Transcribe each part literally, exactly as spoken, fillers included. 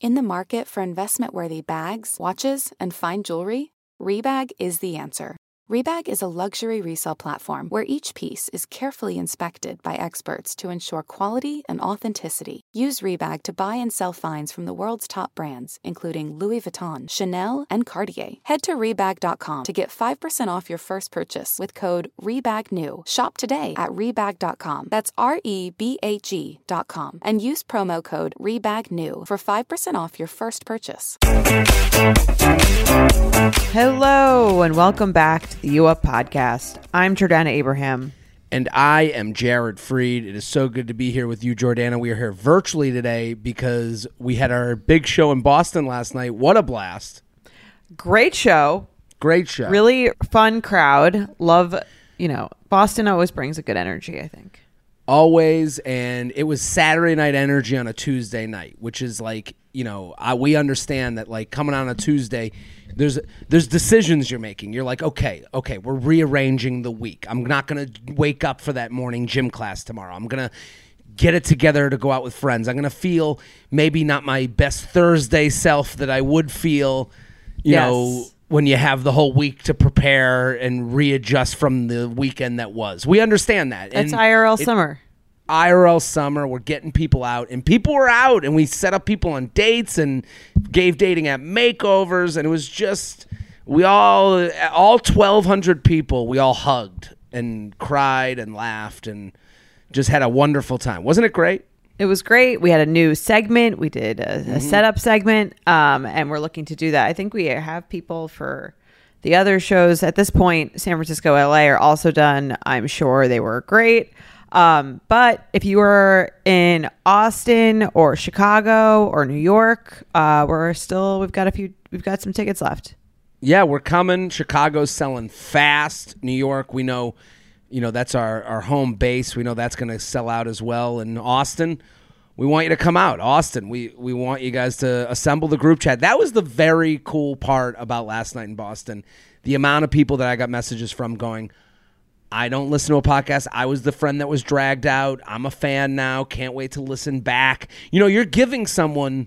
In the market for investment-worthy bags, watches, and fine jewelry, Rebag is the answer. Rebag is a luxury resale platform where each piece is carefully inspected by experts to ensure quality and authenticity. Use Rebag to buy and sell finds from the world's top brands, including Louis Vuitton, Chanel, and Cartier. Head to Rebag dot com to get five percent off your first purchase with code REBAGNEW. Shop today at Rebag dot com. That's R E B A G dot com. And use promo code REBAGNEW for five percent off your first purchase. Hello, and welcome back to the U Up Podcast. I'm Jordana Abraham. And I am Jared Freed. It is so good to be here with you, Jordana. We are here virtually today because we had our big show in Boston last night. What a blast. Great show. Great show. Really fun crowd. Love, you know, Boston always brings a good energy, I think. Always. And it was Saturday night energy on a Tuesday night, which is like, you know, I, we understand that like coming on a Tuesday, there's there's decisions you're making. You're like, okay, okay, we're rearranging the week. I'm not going to wake up for that morning gym class tomorrow. I'm going to get it together to go out with friends. I'm going to feel maybe not my best Thursday self that I would feel, you yes. know, when you have the whole week to prepare and readjust from the weekend that was. We understand that. That's and I R L it, summer. I R L summer, we're getting people out, and people were out, and we set up people on dates and gave dating app makeovers, and it was just, we all, all twelve hundred people, we all hugged and cried and laughed and just had a wonderful time. Wasn't it great? It was great. We had a new segment. We did a, mm-hmm. a setup segment, um, and we're looking to do that. I think we have people for the other shows. At this point, San Francisco, L A are also done. I'm sure they were great. Um, but if you were in Austin or Chicago or New York, uh, we're still, we've got a few, we've got some tickets left. Yeah, we're coming. Chicago's selling fast. New York, we know, you know, that's our, our home base. We know that's going to sell out as well. And Austin, we want you to come out. Austin, we, we want you guys to assemble the group chat. That was the very cool part about last night in Boston. The amount of people that I got messages from going, I don't listen to a podcast. I was the friend that was dragged out. I'm a fan now. Can't wait to listen back. You know, you're giving someone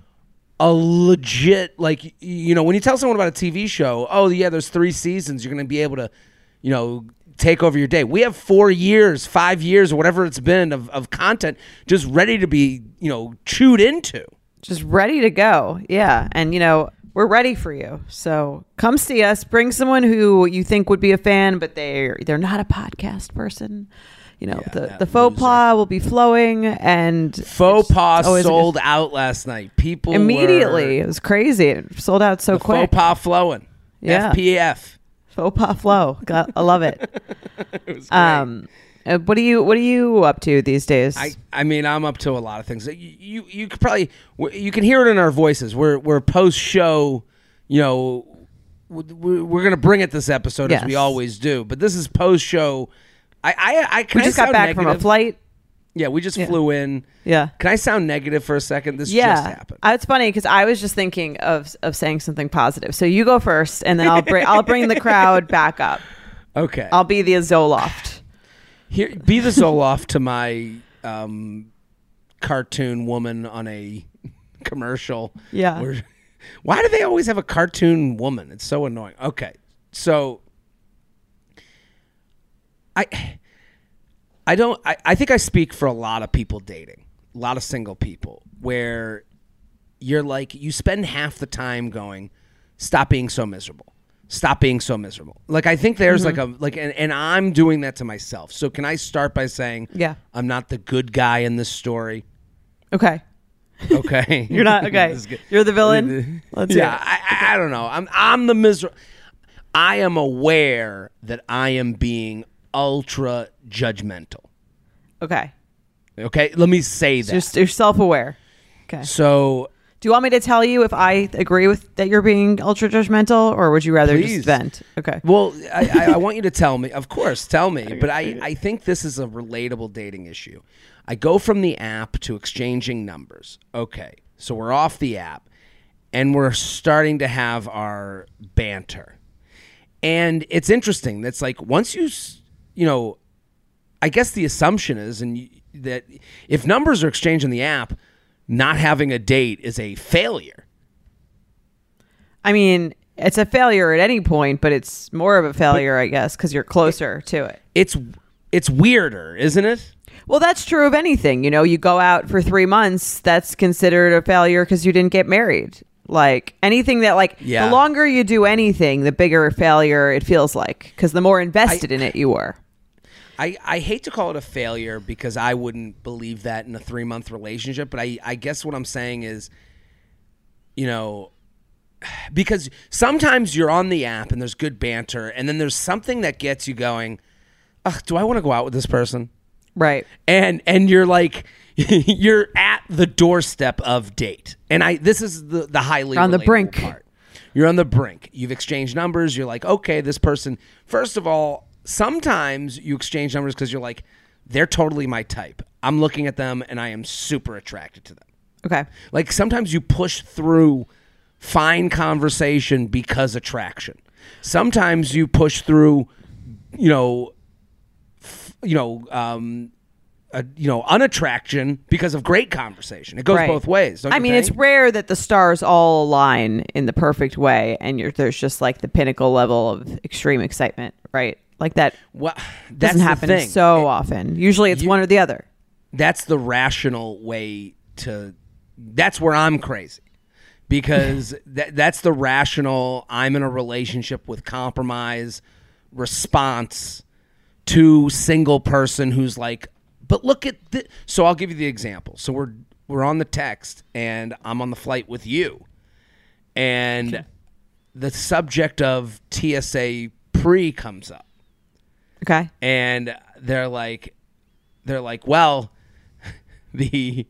a legit, like, you know, when you tell someone about a T V show, oh, yeah, there's three seasons, you're going to be able to, you know, take over your day. We have four years, five years, or whatever it's been of, of content just ready to be, you know, chewed into. Just ready to go. Yeah. And, you know, we're ready for you. So come see us. Bring someone who you think would be a fan, but they're they're not a podcast person. You know, yeah, the, the faux pas will be flowing, and faux pas sold good... out last night. People immediately. Were... It was crazy. It sold out so the quick. Faux pas flowing. Yeah. F P F. Faux pas flow. Got, I love it. It was great. Um, uh, what are you What are you up to these days? I, I mean, I'm up to a lot of things. You you, you could probably you can hear it in our voices. We're we're post show. You know, we're, we're gonna bring it this episode yes. as we always do. But this is post show. I I, I can we just I got back negative? from a flight. Yeah, we just yeah. flew in. Yeah. Can I sound negative for a second? This yeah. just happened. Uh, it's funny because I was just thinking of of saying something positive. So you go first, and then I'll bring I'll bring the crowd back up. Okay. I'll be the Zoloft. Here, be the Zoloft to my um, cartoon woman on a commercial. Yeah. Where, why do they always have a cartoon woman? It's so annoying. Okay, so I, I don't. I, I think I speak for a lot of people dating, a lot of single people, where you're like you spend half the time going, stop being so miserable. Stop being so miserable. Like, I think there's mm-hmm. like a, like, and, and I'm doing that to myself. So can I start by saying, yeah, I'm not the good guy in this story. Okay. Okay. You're not, okay. You're the villain. Let's yeah. I, I don't know. I'm, I'm the miserable. I am aware that I am being ultra judgmental. Okay. Okay. Let me say that. So you're, you're self-aware. Okay. So, do you want me to tell you if I agree with that you're being ultra judgmental, or would you rather please. just vent? Okay. Well, I, I, I want you to tell me. Of course, tell me. But I, I think this is a relatable dating issue. I go from the app to exchanging numbers. Okay. So we're off the app, and we're starting to have our banter. And it's interesting. That's like once you, you know, I guess the assumption is and you, that if numbers are exchanged in the app, not having a date is a failure. I mean, it's a failure at any point, but it's more of a failure, I guess, because you're closer to it. It's it's weirder, isn't it? Well, that's true of anything. You know, you go out for three months, that's considered a failure because you didn't get married. Like anything that like yeah. the longer you do anything, the bigger failure it feels like because the more invested I, in it you were. I, I hate to call it a failure because I wouldn't believe that in a three month relationship. But I, I guess what I'm saying is, you know, because sometimes you're on the app and there's good banter and then there's something that gets you going, ugh, do I want to go out with this person? Right. And and you're like, you're at the doorstep of date. And I this is the, the highly on the relatable brink. part. You're on the brink. You've exchanged numbers. You're like, okay, this person, first of all, sometimes you exchange numbers because you're like, they're totally my type. I'm looking at them and I am super attracted to them. Okay. Like sometimes you push through fine conversation because attraction. Sometimes you push through, you know, f- you know, um, uh, you know, unattraction because of great conversation. It goes Right. both ways. Don't I you mean, think? it's rare that the stars all align in the perfect way, and you're there's just like the pinnacle level of extreme excitement, right? Like that well, that's doesn't the happen thing. so It- often. Usually, it's you- one or the other. That's the rational way to. That's where I'm crazy. Because that that's the rational, I'm in a relationship with compromise response to single person who's like, but look at this. So I'll give you the example. So we're we're on the text and I'm on the flight with you. And okay. the subject of T S A pre comes up. Okay. And they're like, they're like, well, the...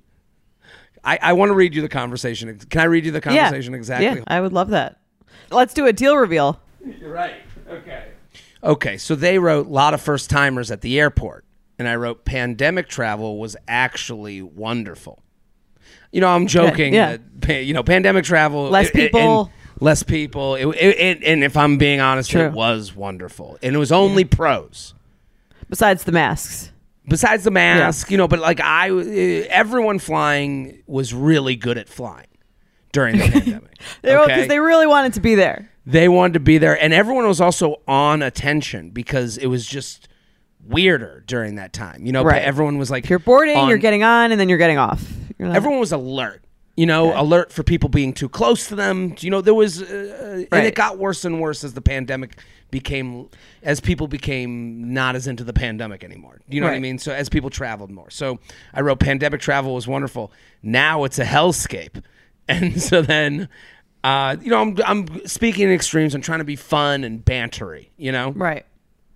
I, I want to read you the conversation. Can I read you the conversation yeah. exactly? Yeah, I would love that. Let's do a deal reveal. You're right. Okay. Okay, so they wrote a lot of first timers at the airport. And I wrote pandemic travel was actually wonderful. You know, I'm joking. Yeah. That, you know, pandemic travel. Less it, it, people. less people. It, it, it, and if I'm being honest, True. it was wonderful. And it was only yeah. pros. Besides the masks. Besides the mask, yeah. you know, but like I, everyone flying was really good at flying during the pandemic. They okay? because they really wanted to be there. They wanted to be there, and everyone was also on attention because it was just weirder during that time. You know, right. everyone was like, if you're boarding, on, you're getting on, and then you're getting off. You're not, everyone was alert. You know, okay. alert for people being too close to them. You know, there was, uh, right. and it got worse and worse as the pandemic became, as people became not as into the pandemic anymore. You know right. what I mean? So as people traveled more. So I wrote pandemic travel was wonderful. Now it's a hellscape. And so then, uh, you know, I'm, I'm speaking in extremes. I'm trying to be fun and bantery, you know? Right.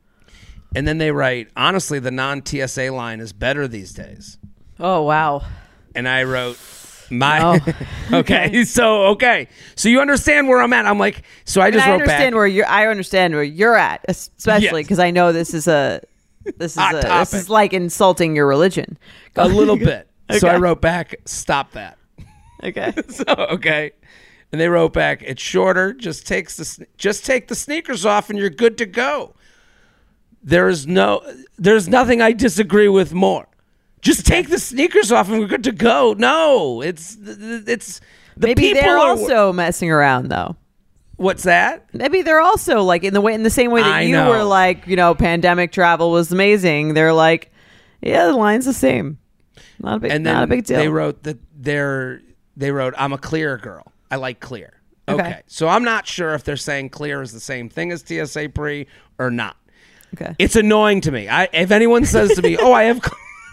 And then they write, honestly, the non-T S A line is better these days. Oh, wow. And I wrote... My oh. okay, so okay, so you understand where I'm at. I'm like, so I just and I wrote understand back. where you're. I understand where you're at, especially because yes. I know this is a this is Hot a, topic. this is like insulting your religion. Go a little bit. Okay. So I wrote back, stop that. Okay. so okay, and they wrote back, it's shorter. Just takes the just take the sneakers off and you're good to go. There is no, there's nothing I disagree with more. Just take the sneakers off and we're good to go. No, it's it's the maybe people they're are, also messing around though. What's that? Maybe they're also like in the way in the same way that I you know. were like, you know, pandemic travel was amazing. They're like, yeah, the line's the same. Not a big, and then not a big deal. They wrote that they're they wrote, I'm a clear girl. I like clear. Okay. Okay. So I'm not sure if they're saying clear is the same thing as T S A pre or not. Okay. It's annoying to me. I if anyone says to me, oh, I have.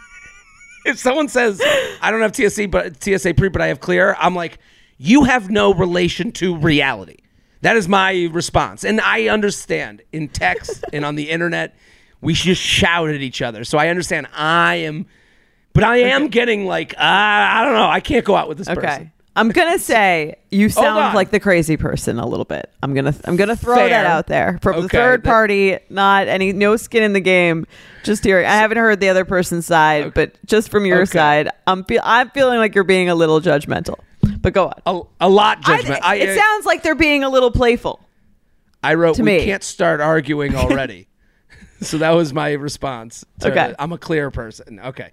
If someone says, I don't have T S A, but T S A pre, but I have clear, I'm like, you have no relation to reality. That is my response. And I understand in text and on the internet, we just shout at each other. So I understand I am, but I am okay. getting like, uh, I don't know. I can't go out with this okay. person. I'm going to say you sound like the crazy person a little bit. I'm going to I'm going to throw Fair. that out there from okay. the third that- party, not any no skin in the game. Just hearing. I haven't heard the other person's side, okay. but just from your okay. side, I'm fe- I'm feeling like you're being a little judgmental. But go on. A, a lot judgment. I, I, it uh, sounds like they're being a little playful. I wrote, to we me. can't start arguing already. So that was my response. To, Okay. I'm a clear person. Okay.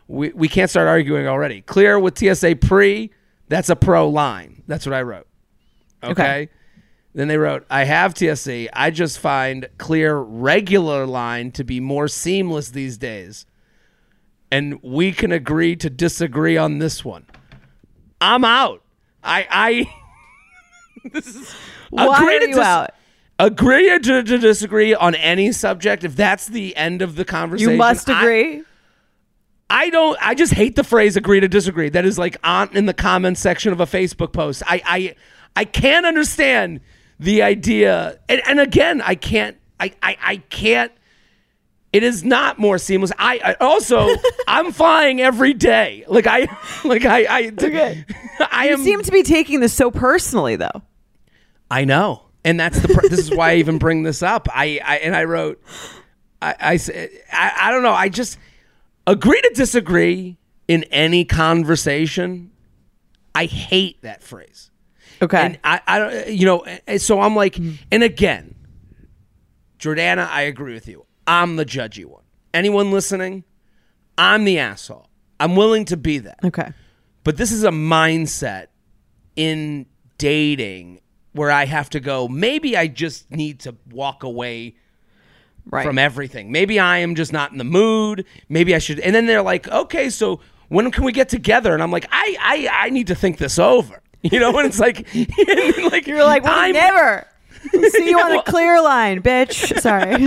we, we can't start arguing already. Clear with T S A pre, that's a pro line. That's what I wrote. Okay. okay. Then they wrote, I have T S A. I just find clear regular line to be more seamless these days. And we can agree to disagree on this one. I'm out. I I this is Why agree are to you dis- out? Agree to, to disagree on any subject. If that's the end of the conversation, You must I- agree. I don't. I just hate the phrase "agree to disagree." That is like on in the comments section of a Facebook post. I I, I can't understand the idea, and, and again, I can't. I, I I can't. It is not more seamless. I, I also I'm flying every day. Like I like I I. Okay. I You am. seem to be taking this so personally, though. I know, and that's the. Pr- this is why I even bring this up. I, I and I wrote. I I said I, I don't know. I just. Agree to disagree in any conversation. I hate that phrase. Okay. And I, I don't, you know, so I'm like, and again, Jordana, I agree with you. I'm the judgy one. Anyone listening, I'm the asshole. I'm willing to be that. Okay. But this is a mindset in dating where I have to go, maybe I just need to walk away Right. from everything. Maybe I am just not in the mood. Maybe I should. And then they're like, okay, so when can we get together? And I'm like, I I, I need to think this over. You know, and it's like, like You're like, well, I'm never. See you on the clear line, bitch. Sorry.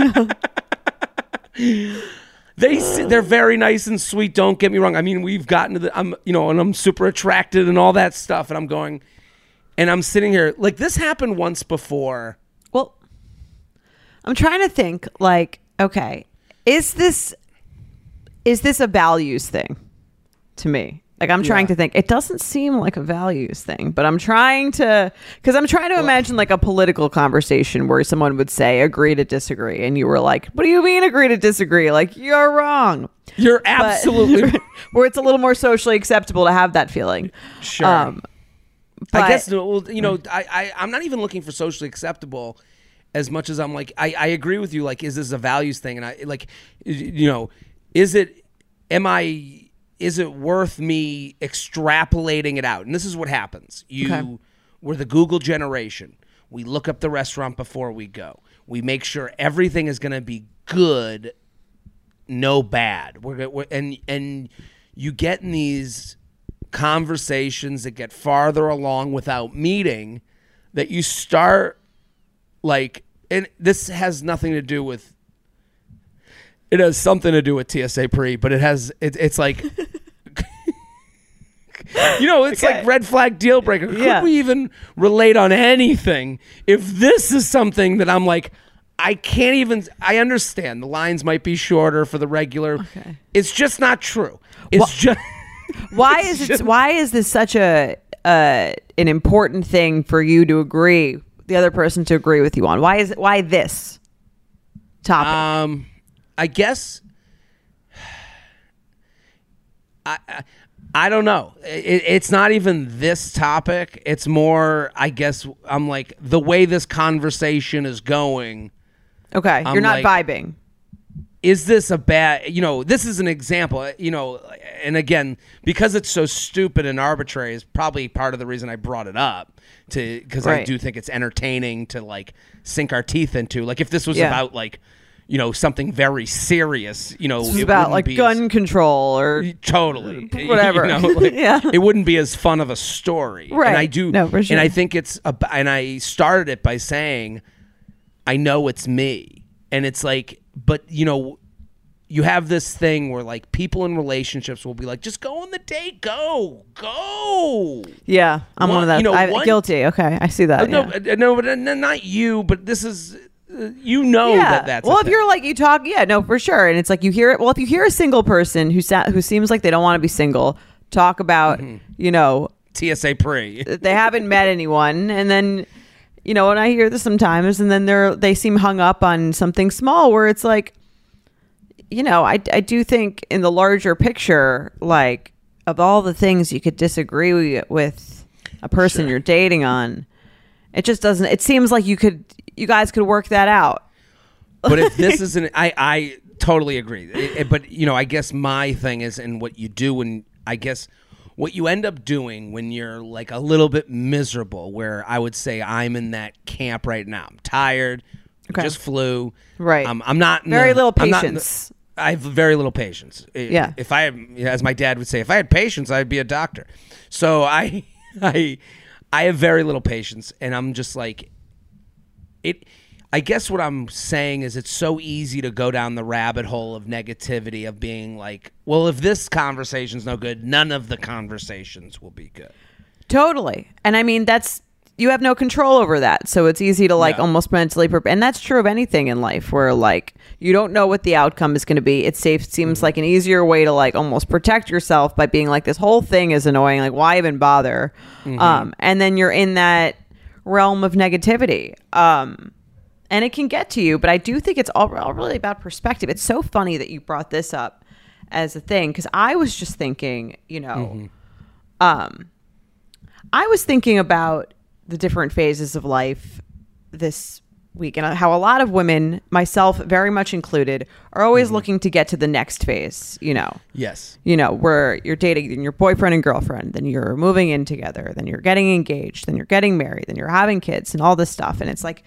They they're very nice and sweet. Don't get me wrong. I mean, we've gotten to the I'm you know, and I'm super attracted and all that stuff. And I'm going, and I'm sitting here like this happened once before. Well, I'm trying to think like, okay, is this is this a values thing to me? Like I'm trying Yeah. to think. It doesn't seem like a values thing, but I'm trying to because I'm trying to well, imagine like a political conversation where someone would say agree to disagree, and you were like, "What do you mean agree to disagree? Like you're wrong." You're absolutely but, where it's a little more socially acceptable to have that feeling. Sure. Um, but, I guess well, you know, I, I I'm not even looking for socially acceptable. As much as I'm like, I, I agree with you. Like, is this a values thing? And I like, you know, is it, am I, is it worth me extrapolating it out? And this is what happens. You, okay. We're the Google generation. We look up the restaurant before we go. We make sure everything is going to be good, no bad. We're, we're and and you get in these conversations that get farther along without meeting, that you start. Like, and this has nothing to do with, it has something to do with T S A pre, but it has, it, it's like, you know, it's okay. like red flag deal breaker. Could yeah. we even relate on anything if this is something that I'm like, I can't even, I understand the lines might be shorter for the regular. Okay. It's just not true. It's well, just. Why is just, it, why is this such a, uh, an important thing for you to agree the other person to agree with you on? Why is it why this topic? Um I guess I I, I don't know. It, it's not even this topic. It's more, I guess I'm like the way this conversation is going. Okay, I'm you're not like, vibing. Is this a bad, you know, this is an example, you know, and again, because it's so stupid and arbitrary is probably part of the reason I brought it up, to because right. I do think it's entertaining to like sink our teeth into. Like if this was yeah. about like, you know, something very serious, you know, this is it about like be gun as, control or totally whatever. You know, like, yeah. It wouldn't be as fun of a story. Right. And I do, no, for sure. and I think it's, a, and I started it by saying, I know it's me. And it's like, but you know, you have this thing where like people in relationships will be like, just go on the date, go, go. Yeah, I'm one, one of those. You know, I'm guilty. Okay, I see that. Uh, no, yeah. uh, no, but uh, not you. But this is, uh, you know, yeah. that that's. Well, if thing. You're like you talk, yeah, no, for sure. And it's like you hear it. Well, if you hear a single person who sa- who seems like they don't want to be single talk about, mm-hmm. you know, T S A pre, they haven't met anyone, and then. You know, and I hear this sometimes, and then they're they seem hung up on something small where it's like, you know, I, I do think in the larger picture, like of all the things you could disagree with a person sure. you're dating on, it just doesn't. It seems like you could, you guys could work that out. But if this isn't, I, I, totally agree. It- it- but, you know, I guess my thing is, and what you do when, I guess, what you end up doing when you're like a little bit miserable, where I would say I'm in that camp right now. I'm tired, Okay. just flew. Right. Um, I'm not in Very the- little I'm not in the- patience. I have very little patience. I- Yeah. If I, as my dad would say, if I had patience, I'd be a doctor. So I, I, I have very little patience, and I'm just like, it. I guess what I'm saying is it's so easy to go down the rabbit hole of negativity, of being like, well, if this conversation's no good, none of the conversations will be good. Totally. And I mean, that's, you have no control over that. So it's easy to like Yeah. almost mentally prepare. And that's true of anything in life where like you don't know what the outcome is going to be. It safe seems Mm-hmm. like an easier way to like almost protect yourself by being like, this whole thing is annoying. Like, why even bother? Mm-hmm. Um, and then you're in that realm of negativity. Um, and it can get to you, but I do think it's all, all really about perspective. It's so funny that you brought this up as a thing, because I was just thinking, you know, Mm-hmm. um, I was thinking about the different phases of life this week and how a lot of women, myself very much included, are always Mm-hmm. looking to get to the next phase, you know. Yes. You know, where you're dating your boyfriend and girlfriend, then you're moving in together, then you're getting engaged, then you're getting married, then you're having kids and all this stuff. And it's like,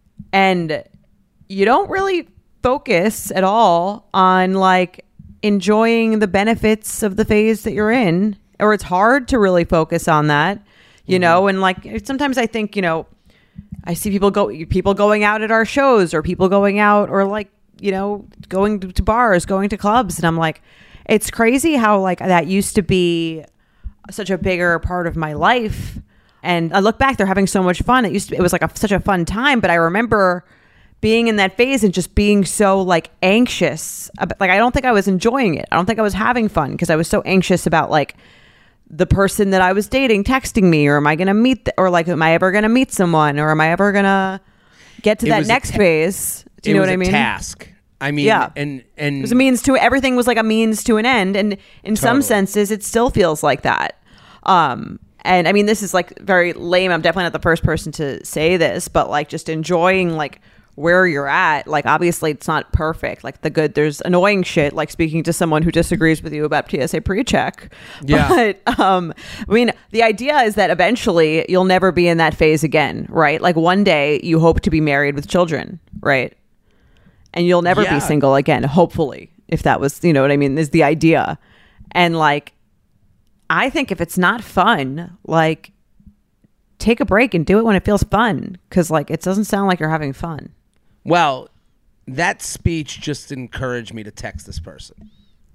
and you don't really focus at all on like enjoying the benefits of the phase that you're in, or it's hard to really focus on that, you mm-hmm. know. And like sometimes I think, you know, I see people go people going out at our shows, or people going out, or like, you know, going to bars, going to clubs, and I'm like, it's crazy how like that used to be such a bigger part of my life. And I look back, they're having so much fun. It used to be, it was like a, such a fun time, but I remember being in that phase and just being so like anxious. Like, I don't think I was enjoying it. I don't think I was having fun because I was so anxious about like the person that I was dating texting me, or am I going to meet, th- or like, am I ever going to meet someone, or am I ever going to get to It that was a next ta- phase? Do you it know was what I a mean? Task. I mean, Yeah. and and It was a means to, everything was like a means to an end. And in some Totally. senses, it still feels like that. Um, and I mean, this is like very lame. I'm definitely not the first person to say this, but like just enjoying like where you're at. Like, obviously it's not perfect. Like the good, there's annoying shit, like speaking to someone who disagrees with you about T S A pre-check. Yeah. But um, I mean, the idea is that eventually you'll never be in that phase again, right? Like one day you hope to be married with children, right? And you'll never Yeah. be single again, hopefully, if that was, you know what I mean, is the idea. And like, I think if it's not fun, like take a break and do it when it feels fun. Cause like, it doesn't sound like you're having fun. well, that speech just encouraged me to text this person.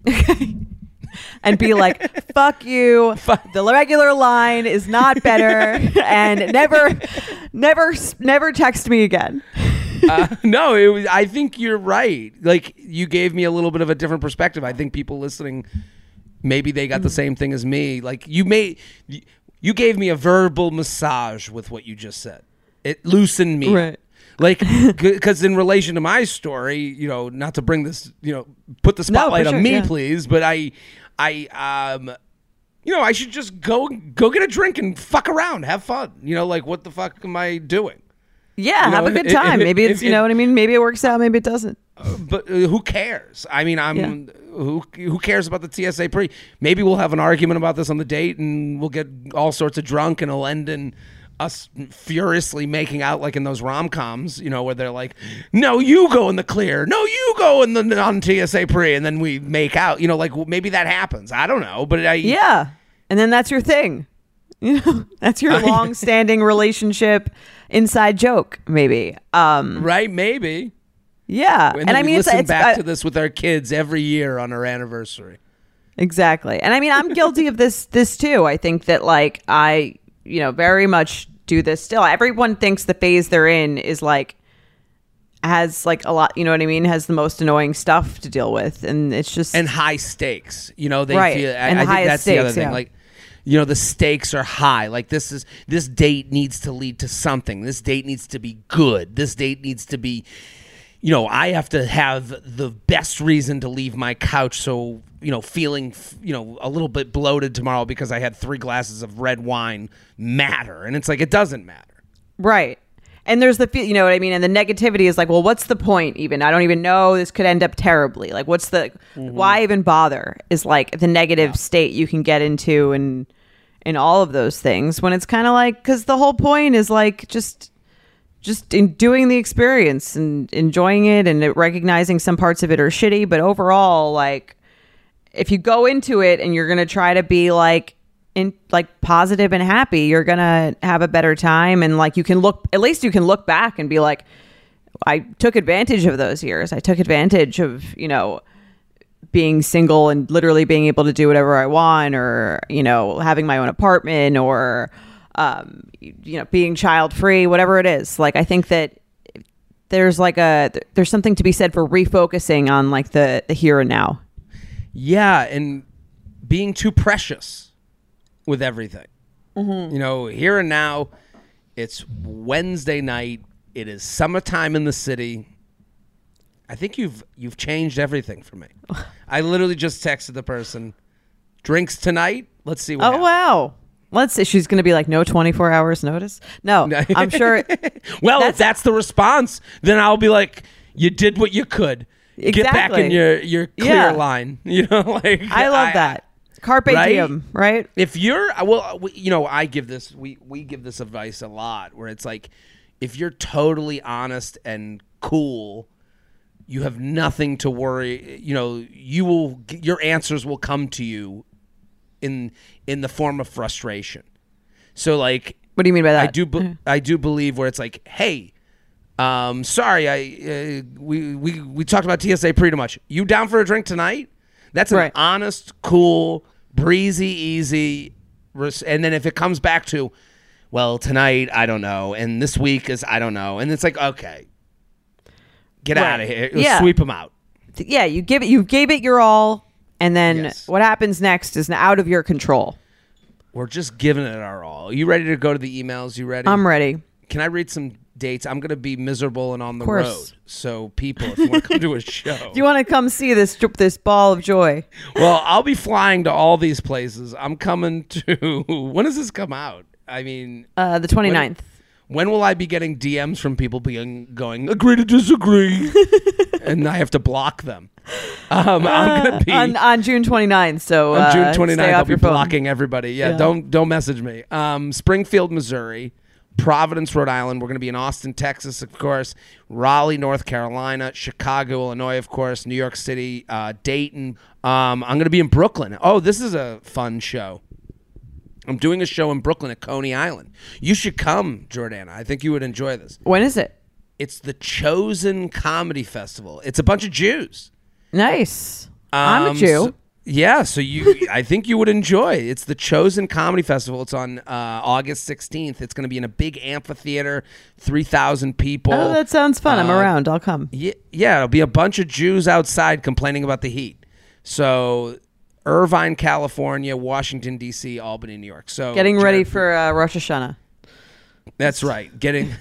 And be like, fuck you. The regular line is not better. And never, never, never text me again. uh, no, it was, I think you're right. Like, you gave me a little bit of a different perspective. I think people listening, maybe they got the same thing as me. Like, you made, you gave me a verbal massage with what you just said. It loosened me. Right. Like, because in relation to my story, you know, not to bring this, you know, put the No, for spotlight sure, on me, yeah. please, but I, I, um, you know, I should just go, go get a drink and fuck around, have fun. You know, like, what the fuck am I doing? Yeah. You have know, a good if- time. if- Maybe it's, if- you know what I mean? Maybe it works out. Maybe it doesn't. But uh, who cares? I mean, I'm Yeah. who who cares about the T S A pre? Maybe we'll have an argument about this on the date, and we'll get all sorts of drunk, and it'll end in us furiously making out like in those rom-coms, you know, where they're like, "No, you go in the clear. No, you go in the non-T S A pre," and then we make out. You know, like well, maybe that happens. I don't know, but I Yeah. And then that's your thing. You know, that's your long-standing relationship inside joke, maybe. Um, right, maybe. yeah. And, And, then I we mean, it's, listen it's back uh, to this with our kids every year on our anniversary. exactly. And I mean, I'm guilty of this, this too. I think that like I, you know, very much do this still. Everyone thinks the phase they're in is like, has like a lot, you know what I mean? Has the most annoying stuff to deal with. And it's just, And high stakes, you know, they Right. feel, I, And I the think highest that's the other stakes, thing. yeah. Like, you know, the stakes are high. Like this is, this date needs to lead to something. This date needs to be good. This date needs to be, you know, I have to have the best reason to leave my couch. So, you know, feeling, you know, a little bit bloated tomorrow because I had three glasses of red wine matter. And it's like, it doesn't matter. right. And there's the, fe- you know what I mean? And the negativity is like, well, what's the point even? I don't even know. This could end up terribly. Like, what's the, mm-hmm. why even bother is like the negative yeah. state you can get into and in all of those things when it's kind of like, because the whole point is like just, just in doing the experience and enjoying it and recognizing some parts of it are shitty. But overall, like, if you go into it and you're going to try to be like, in like positive and happy, you're gonna have a better time. And like you can look, at least you can look back and be like, I took advantage of those years. I took advantage of, you know, being single and literally being able to do whatever I want, or, you know, having my own apartment, or um you know, being child free, whatever it is. Like, I think that there's like a there's something to be said for refocusing on like the the here and now. Yeah, and being too precious with everything. Mm-hmm. You know, here and now, it's Wednesday night. It is summertime in the city. I think you've you've changed everything for me. I literally just texted the person, drinks tonight. Let's see what Oh, happens. wow. Let's see. She's going to be like, no twenty-four hours notice. No, I'm sure. Well, that's, if that's the response, then I'll be like, you did what you could. Exactly. Get back in your, your clear yeah. line. You know, like I love I, that. Carpe right? diem, right? If you're, well, you know, I give this, we, we give this advice a lot where it's like, if you're totally honest and cool, you have nothing to worry. You know, you will, your answers will come to you in, in the form of frustration. So like, what do you mean by that? I do, be, I do believe where it's like, hey, um, sorry, I, uh, we, we, we talked about T S A pretty much. You down for a drink tonight? That's an right. honest, cool, breezy, easy. And then if it comes back to, well, tonight, I don't know. And this week is, I don't know. And it's like, okay, get right. out of here. Yeah. Sweep them out. Yeah. You give it, you gave it your all. And then yes. what happens next is out of your control. We're just giving it our all. Are you ready to go to the emails? You ready? I'm ready. Can I read some dates? I'm going to be miserable and on the road. So people, if you want to come to a show. If you want to come see this this ball of joy. Well, I'll be flying to all these places. I'm coming to, when does this come out? I mean. Uh, the twenty-ninth. When, when will I be getting D Ms from people being going, agree to disagree? And I have to block them. Um, I'm going to be. On, on June twenty-ninth. So on June uh, twenty-ninth, I'll be phone. blocking everybody. Yeah, yeah, don't don't message me. Um, Springfield, Missouri. Providence, Rhode Island. We're going to be in Austin, Texas, of course. Raleigh, North Carolina. Chicago, Illinois, of course. New York City, uh, Dayton. Um, I'm going to be in Brooklyn. Oh, this is a fun show. I'm doing a show in Brooklyn at Coney Island. You should come, Jordana. I think you would enjoy this. When is it? It's the Chosen Comedy Festival. It's a bunch of Jews. Nice. Um, I'm a Jew. So, yeah, so you, I think you would enjoy. It's the Chosen Comedy Festival. It's on uh, August sixteenth. It's going to be in a big amphitheater, three thousand people. Oh, that sounds fun. Uh, I'm around. I'll come. Yeah, yeah, it'll be a bunch of Jews outside complaining about the heat. So Irvine, California, Washington, D C, Albany, New York. So getting Jared, ready for uh, Rosh Hashanah. That's right. Getting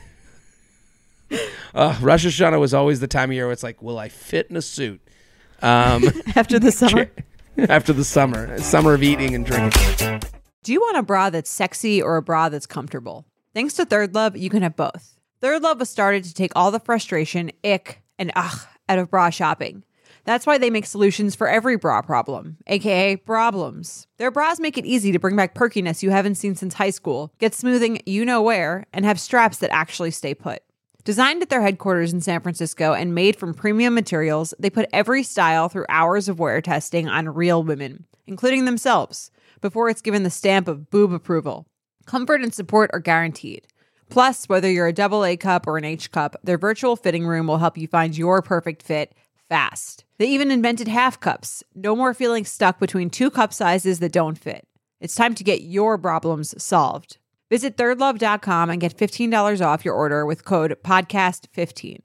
uh, Rosh Hashanah was always the time of year where it's like, will I fit in a suit? Um, After the summer? After the summer. Summer of eating and drinking. Do you want a bra that's sexy or a bra that's comfortable? Thanks to Third Love, you can have both. Third Love was started to take all the frustration, ick, and ugh out of bra shopping. That's why they make solutions for every bra problem, aka problems. Their bras make it easy to bring back perkiness you haven't seen since high school, get smoothing you know where, and have straps that actually stay put. Designed at their headquarters in San Francisco and made from premium materials, they put every style through hours of wear testing on real women, including themselves, before it's given the stamp of boob approval. Comfort and support are guaranteed. Plus, whether you're a double A cup or an H cup, their virtual fitting room will help you find your perfect fit fast. They even invented half cups. No more feeling stuck between two cup sizes that don't fit. It's time to get your problems solved. Visit third love dot com and get fifteen dollars off your order with code podcast fifteen.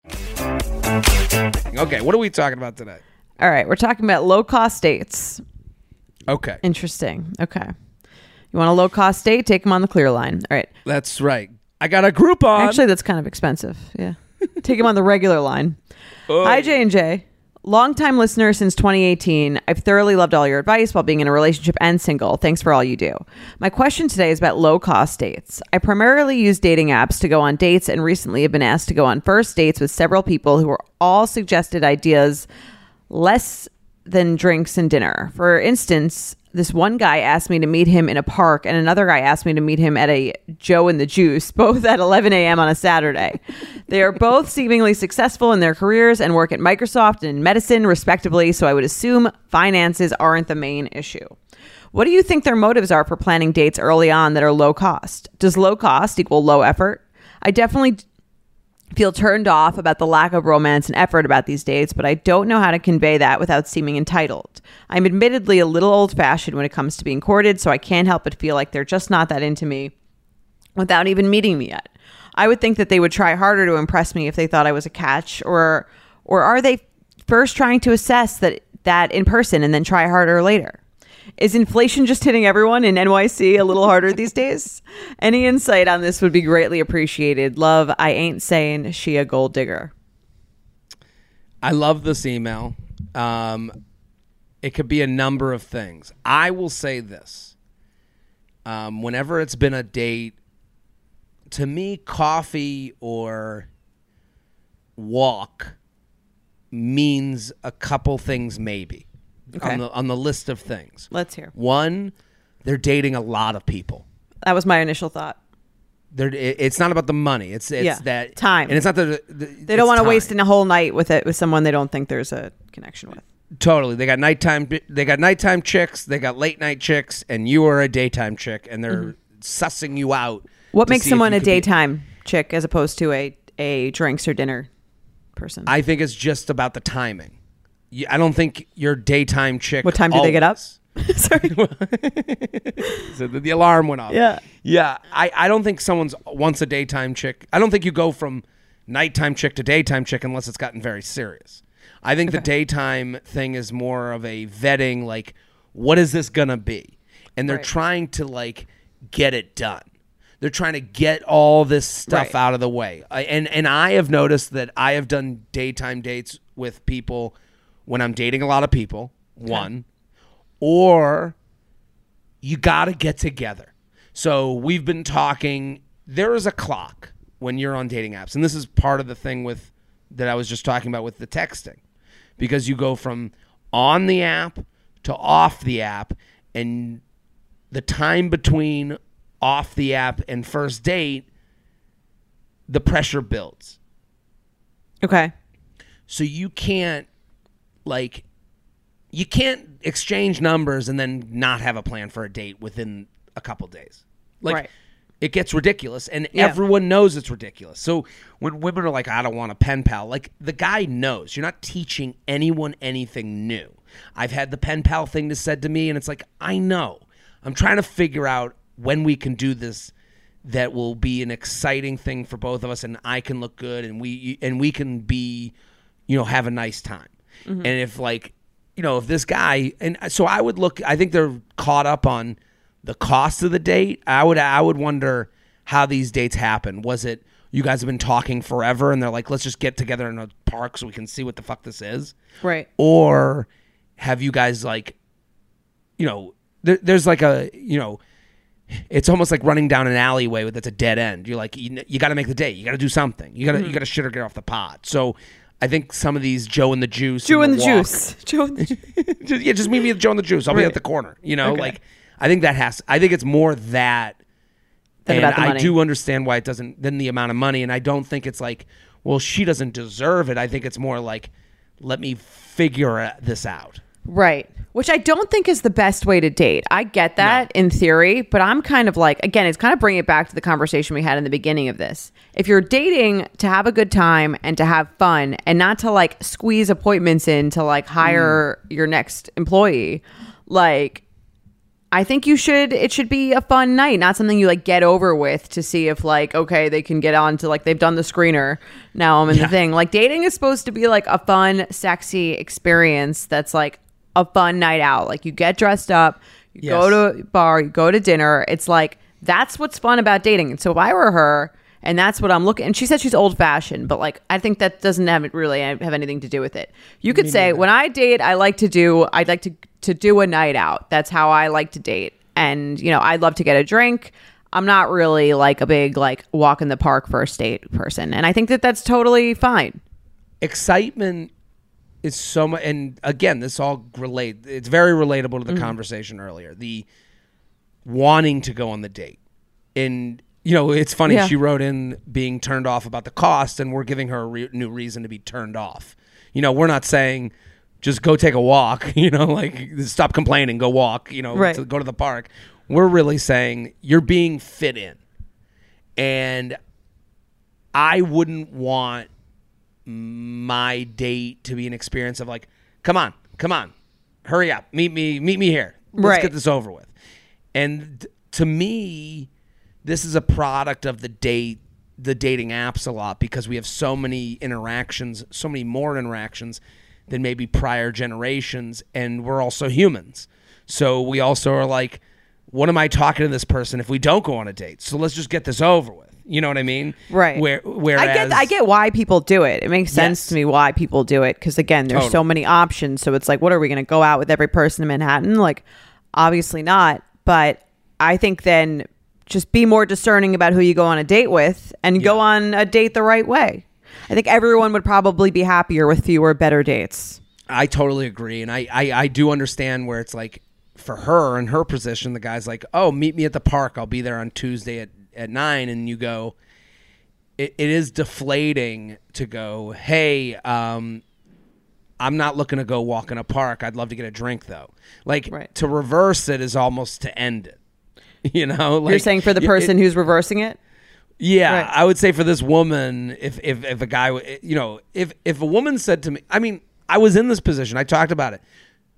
Okay, what are we talking about today? All right, we're talking about low-cost dates. Okay. Interesting. Okay. You want a low-cost date? Take them on the Clear Line. All right. That's right. I got a Groupon. Actually, that's kind of expensive. Yeah. Take them on the regular line. Oh. Hi, J and J. Longtime listener since twenty eighteen. I've thoroughly loved all your advice while being in a relationship and single. Thanks for all you do. My question today is about low-cost dates. I primarily use dating apps to go on dates and recently have been asked to go on first dates with several people who are all suggested ideas less than drinks and dinner. For instance, this one guy asked me to meet him in a park and another guy asked me to meet him at a Joe and the Juice, both at eleven a.m. on a Saturday. They are both seemingly successful in their careers and work at Microsoft and medicine, respectively, so I would assume finances aren't the main issue. What do you think their motives are for planning dates early on that are low cost? Does low cost equal low effort? I definitely feel turned off about the lack of romance and effort about these dates, but I don't know how to convey that without seeming entitled. I'm admittedly a little old-fashioned when it comes to being courted, so I can't help but feel like they're just not that into me without even meeting me yet. I would think that they would try harder to impress me if they thought I was a catch, or or are they first trying to assess that that in person and then try harder later? Is inflation just hitting everyone in N Y C a little harder these days? Any insight on this would be greatly appreciated. Love, I ain't saying she a gold digger. I love this email. Um, it could be a number of things. I will say this. Um, whenever it's been a date, to me, coffee or walk means a couple things maybe. Okay. On the on the list of things. Let's hear. One, they're dating a lot of people. That was my initial thought. They're, it, it's not about the money. It's it's Yeah. that Time. and it's not the, the They don't want to waste a whole night with it with someone they don't think there's a connection with. Totally. They got nighttime. They got nighttime chicks. They got late night chicks, and you are a daytime chick, and they're mm-hmm. sussing you out. What makes see if someone you a could be- daytime chick as opposed to a a drinks or dinner person? I think it's just about the timing. You- I don't think your daytime chick. What time do they get up? always- Sorry. So the, the alarm went off. Yeah. Yeah. I, I don't think someone's once a daytime chick. I don't think you go from nighttime chick to daytime chick unless it's gotten very serious. I think the daytime thing is more of a vetting, like, what is this going to be? And they're Right. trying to, like, get it done. They're trying to get all this stuff Right. out of the way. I, and, and I have noticed that I have done daytime dates with people when I'm dating a lot of people, one, or you got to get together. So we've been talking, there is a clock when you're on dating apps. And this is part of the thing with that I was just talking about with the texting. Because you go from on the app to off the app, and the time between off the app and first date, the pressure builds. Okay. So you can't, like, you can't exchange numbers and then not have a plan for a date within a couple days. Like, Right. it gets ridiculous, and Yeah. everyone knows it's ridiculous. So when women are like, I don't want a pen pal, like, the guy knows. You're not teaching anyone anything new. I've had the pen pal thing to said to me, and it's like, I know. I'm trying to figure out when we can do this that will be an exciting thing for both of us, and I can look good, and we and we can be, you know, have a nice time. Mm-hmm. And if, like, you know, if this guy, and so I would look, I think they're caught up on the cost of the date. I would, I would wonder how these dates happen. Was it you guys have been talking forever, and they're like, let's just get together in a park so we can see what the fuck this is, Right. or have you guys, like, you know, there, there's like a, you know, it's almost like running down an alleyway that's a dead end. You're like, you, you got to make the date. You got to do something. You got to, mm-hmm. you got to shit or get off the pot. So I think some of these Joe and the Juice, Joe and the, the Juice, Joe and the Juice. just, yeah, just meet me at Joe and the Juice. I'll Right. be at the corner. You know, Okay. like, I think that has. I think it's more that, Than and about the I money. do understand why it doesn't. Than the amount of money, and I don't think it's like, well, she doesn't deserve it. I think it's more like, let me figure this out. Right. Which I don't think is the best way to date. I get that No. in theory, but I'm kind of like, again, it's kind of bringing it back to the conversation we had in the beginning of this. If you're dating to have a good time and to have fun and not to, like, squeeze appointments in to, like, hire mm. your next employee, like, I think you should, it should be a fun night, not something you, like, get over with to see if, like, okay, they can get on to, like, they've done the screener. Now I'm in Yeah. the thing. Like, dating is supposed to be, like, a fun, sexy experience that's, like, a fun night out. Like, you get dressed up, you Yes. go to a bar, you go to dinner. It's like, that's what's fun about dating. And so if I were her And that's what I'm looking. And she said she's old fashioned, but like, I think that doesn't have really have anything to do with it. You could Me say neither. when I date, I like to do, I'd like to, to do a night out. That's how I like to date. And, you know, I'd love to get a drink. I'm not really like a big, like walk in the park first date person. And I think that that's totally fine. Excitement is so much. And again, this all relate. It's very relatable to the mm-hmm. conversation earlier. The wanting to go on the date. And, you know, it's funny. Yeah. She wrote in being turned off about the cost, and we're giving her a re- new reason to be turned off. You know, we're not saying just go take a walk, you know, like stop complaining, go walk, you know, right. to go to the park. We're really saying you're being fit in. And I wouldn't want my date to be an experience of like, come on, come on, hurry up, meet me, meet me here. Let's right. get this over with. And to me, this is a product of the date, the dating apps a lot, because we have so many interactions, so many more interactions than maybe prior generations, and we're also humans. So we also are like, what am I talking to this person if we don't go on a date? So let's just get this over with. You know what I mean? Right. Where, whereas, I get I get why people do it. It makes sense yes. to me why people do it, because again, there's Totally. so many options. So it's like, what are we going to go out with every person in Manhattan? Like, obviously not. But I think then just be more discerning about who you go on a date with, and yeah. go on a date the right way. I think everyone would probably be happier with fewer, better dates. I totally agree. And I, I, I do understand where it's like, for her in her position, the guy's like, oh, meet me at the park. I'll be there on Tuesday at, at nine. And you go, it, it is deflating to go, hey, um, I'm not looking to go walk in a park. I'd love to get a drink, though. Like, right. to reverse it is almost to end it. You know, like, you're saying for the person it, who's reversing it. Yeah, right. I would say for this woman, if if if a guy, you know, if if a woman said to me, I mean, I was in this position. I talked about it,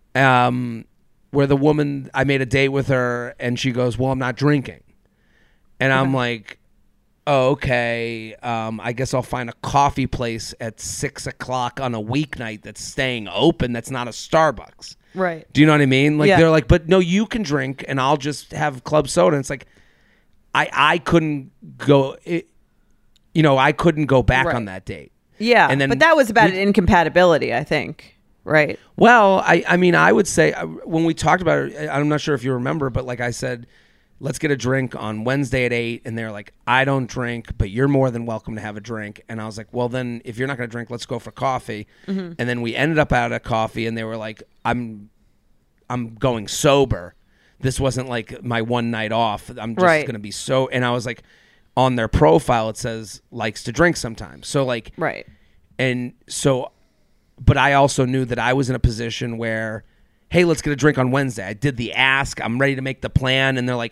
um, where the woman, I made a date with her, and she goes, "Well, I'm not drinking," and okay. I'm like, oh, "Okay, um, I guess I'll find a coffee place at six o'clock on a weeknight that's staying open. That's not a Starbucks." Right. Do you know what I mean? Like, yeah. they're like, but no, you can drink and I'll just have club soda. And it's like, I, I couldn't go, it, you know, I couldn't go back right. on that date. Yeah. And then but that was about we, an incompatibility, I think. Right. Well, I, I mean, I would say when we talked about it, I'm not sure if you remember, but like I said, let's get a drink on Wednesday at eight. And they're like, I don't drink, but you're more than welcome to have a drink. And I was like, well, then if you're not going to drink, let's go for coffee. Mm-hmm. And then we ended up out at coffee, and they were like, I'm, I'm going sober. This wasn't like my one night off. I'm just right. going to be so, and I was like, on their profile, it says likes to drink sometimes. So like, right. And so, but I also knew that I was in a position where, hey, let's get a drink on Wednesday. I did the ask. I'm ready to make the plan. And they're like,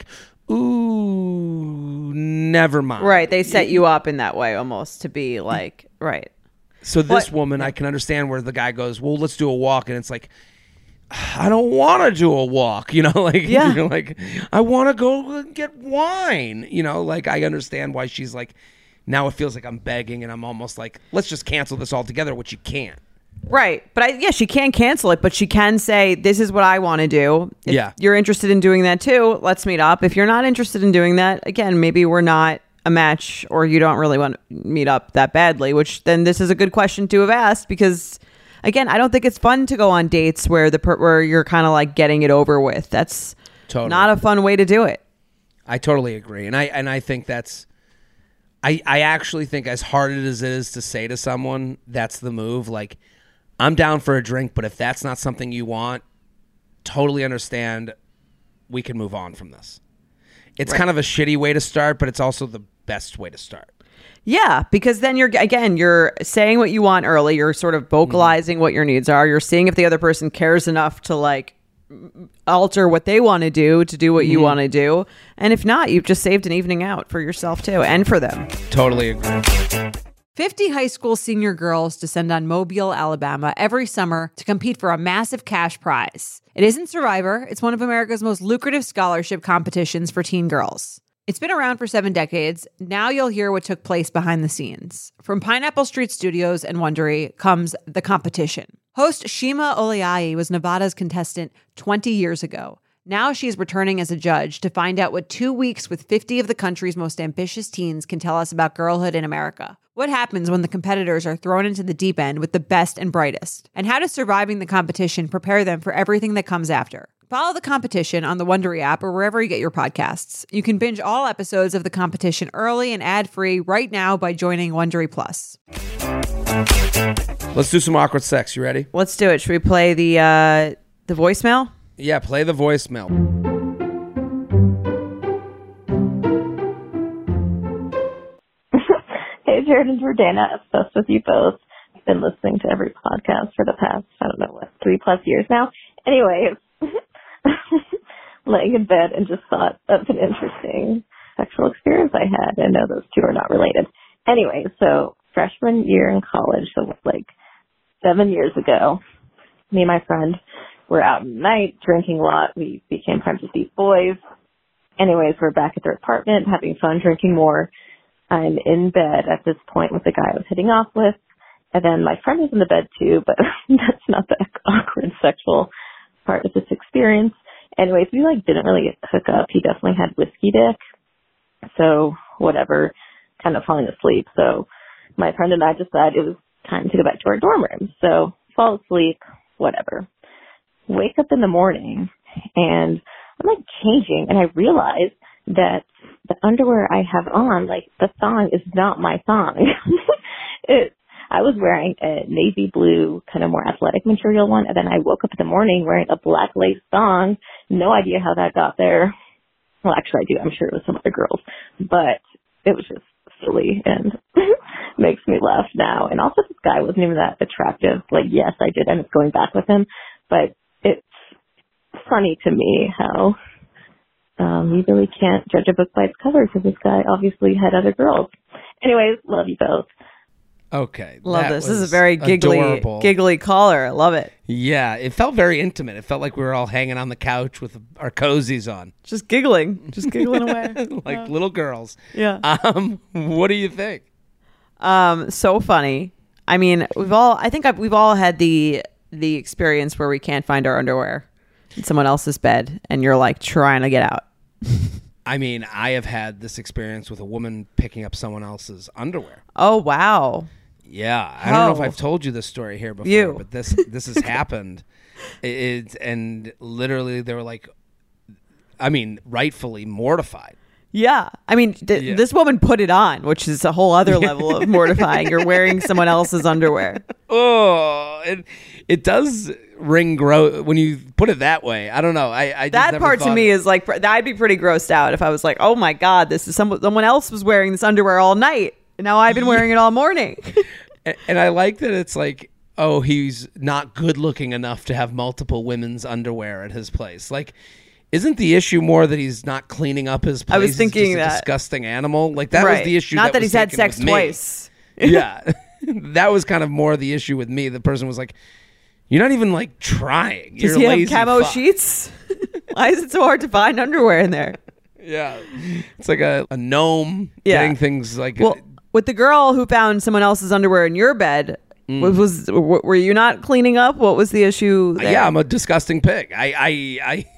ooh, never mind. Right. They set you up in that way almost to be like, right. So this what? woman, I can understand where the guy goes, well, let's do a walk. And it's like, I don't want to do a walk. You know, like, yeah. you know, like I want to go get wine. You know, like I understand why she's like, now it feels like I'm begging, and I'm almost like, let's just cancel this altogether, which you can't. Right. But I, yeah, she can cancel it, but she can say, this is what I want to do. If yeah. you're interested in doing that too, let's meet up. If you're not interested in doing that, again, maybe we're not a match, or you don't really want to meet up that badly, which then this is a good question to have asked, because again, I don't think it's fun to go on dates where the per- where you're kind of like getting it over with. That's totally not a fun way to do it. I totally agree. And I, and I think that's, I, I actually think as hard as it is to say to someone, that's the move. Like, I'm down for a drink, but if that's not something you want, totally understand. We can move on from this. It's right. kind of a shitty way to start, but it's also the best way to start. Yeah, because then you're, again, you're saying what you want early. You're sort of vocalizing mm. what your needs are. You're seeing if the other person cares enough to like alter what they want to do to do what mm. you want to do. And if not, you've just saved an evening out for yourself too, and for them. Totally agree. fifty high school senior girls descend on Mobile, Alabama every summer to compete for a massive cash prize. It isn't Survivor. It's one of America's most lucrative scholarship competitions for teen girls. It's been around for seven decades. Now you'll hear what took place behind the scenes. From Pineapple Street Studios and Wondery comes The Competition. Host Shima Oliai was Nevada's contestant twenty years ago. Now she's returning as a judge to find out what two weeks with fifty of the country's most ambitious teens can tell us about girlhood in America. What happens when the competitors are thrown into the deep end with the best and brightest? And how does surviving the competition prepare them for everything that comes after? Follow The Competition on the Wondery app or wherever you get your podcasts. You can binge all episodes of The Competition early and ad-free right now by joining Wondery Plus. Let's do some awkward sex. You ready? Let's do it. Should we play the uh, the voicemail? Yeah, play the voicemail. Hey, Jared and Jordana, obsessed with you both. I've been listening to every podcast for the past, I don't know what, three plus years now. Anyways, laying in bed and just thought of an interesting sexual experience I had. I know those two are not related. Anyway, so freshman year in college, so like seven years ago, me and my friend were out at night drinking a lot. We became friends with these boys. Anyways, we're back at their apartment having fun, drinking more. I'm in bed at this point with the guy I was hitting off with. And then my friend was in the bed too, but that's not the awkward sexual part of this experience. Anyways, we like didn't really hook up. He definitely had whiskey dick. So whatever, kind of falling asleep. So my friend and I decided it was time to go back to our dorm room. So fall asleep, whatever. Wake up in the morning and I'm like changing and I realize that the underwear I have on, like the thong is not my thong. it, I was wearing a navy blue, kind of more athletic material one, and then I woke up in the morning wearing a black lace thong. No idea how that got there. Well, actually I do. I'm sure it was some other girls, but it was just silly and makes me laugh now. And also this guy wasn't even that attractive. Like, yes, I did end up going back with him, but it's funny to me how Um, you really can't judge a book by its cover because this guy obviously had other girls. Anyways, love you both. Okay. Love that this. This is a was very giggly, adorable. giggly caller. I love it. Yeah, it felt very intimate. It felt like we were all hanging on the couch with our cozies on. Just giggling, just giggling away, like yeah. little girls. Yeah. Um, what do you think? Um, so funny. I mean, we've all. I think I've, we've all had the the experience where we can't find our underwear in someone else's bed, and you're like trying to get out. I mean, I have had this experience with a woman picking up someone else's underwear. Oh wow. Yeah, I don't know if Oh. I've told you this story here before, You. but this this has happened. It, it and literally they were like, I mean, rightfully mortified. Yeah. I mean, th- Yeah. this woman put it on, which is a whole other level of mortifying. You're wearing someone else's underwear. Oh, it it does ring gross when you put it that way. I don't know. I, I just That never part to thought me of- is like, I'd be pretty grossed out if I was like, oh my God, this is some, someone else was wearing this underwear all night. And now I've been wearing it all morning. And, and I like that it's like, oh, he's not good looking enough to have multiple women's underwear at his place. Like, isn't the issue more that he's not cleaning up his place? I was He's thinking just a that. disgusting animal. Like that Right. was the issue. Not that, was he's had taken sex with me. twice. Yeah, that was kind of more the issue with me. The person was like, "You're not even like trying. Does You're he a have lazy camo fuck." sheets? Why is it so hard to find underwear in there? Yeah, it's like a, a gnome Yeah. getting things like. Well, with the girl who found someone else's underwear in your bed, Mm. was, was w- were you not cleaning up? What was the issue there? yeah, I'm a disgusting pig. I I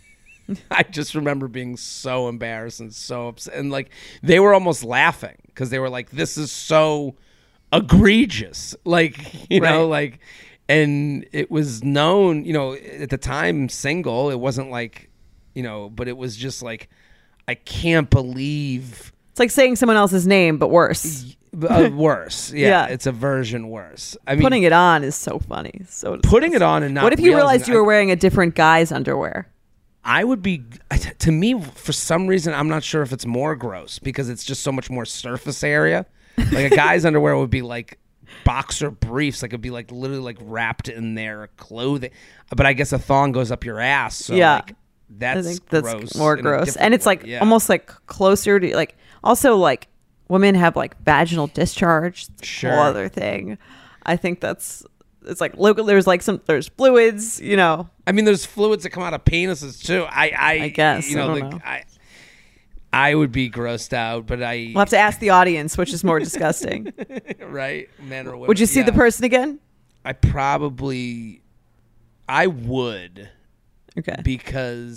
I, I just remember being so embarrassed and so upset, and like they were almost laughing because they were like, "This is so egregious," like you know, Right. like, and it was known, you know, at the time, single. It wasn't like, you know, but it was just like, I can't believe. It's like saying someone else's name, but worse. Uh, worse, yeah, Yeah. it's a version worse. I mean, Putting it on is so funny. So putting it on and not. What if you realizing- realized you were wearing a different guy's underwear? I would be, to me, for some reason, I'm not sure if it's more gross because it's just so much more surface area. Like a guy's underwear would be like boxer briefs, like it'd be like literally like wrapped in their clothing. But I guess a thong goes up your ass, so Yeah. like that's I think that's gross more in a gross. different And it's way. like Yeah. almost like closer to like, also like women have like vaginal discharge. It's a Sure. whole other thing. I think that's, it's like local. There's like some, there's fluids, you know. I mean, there's fluids that come out of penises too. I, I, I guess. you know, I don't the, know. I, I would be grossed out, but I, We'll have to ask the audience which is more disgusting. right, men or women. Would you see the Yeah. person again? I probably, I would. Okay. Because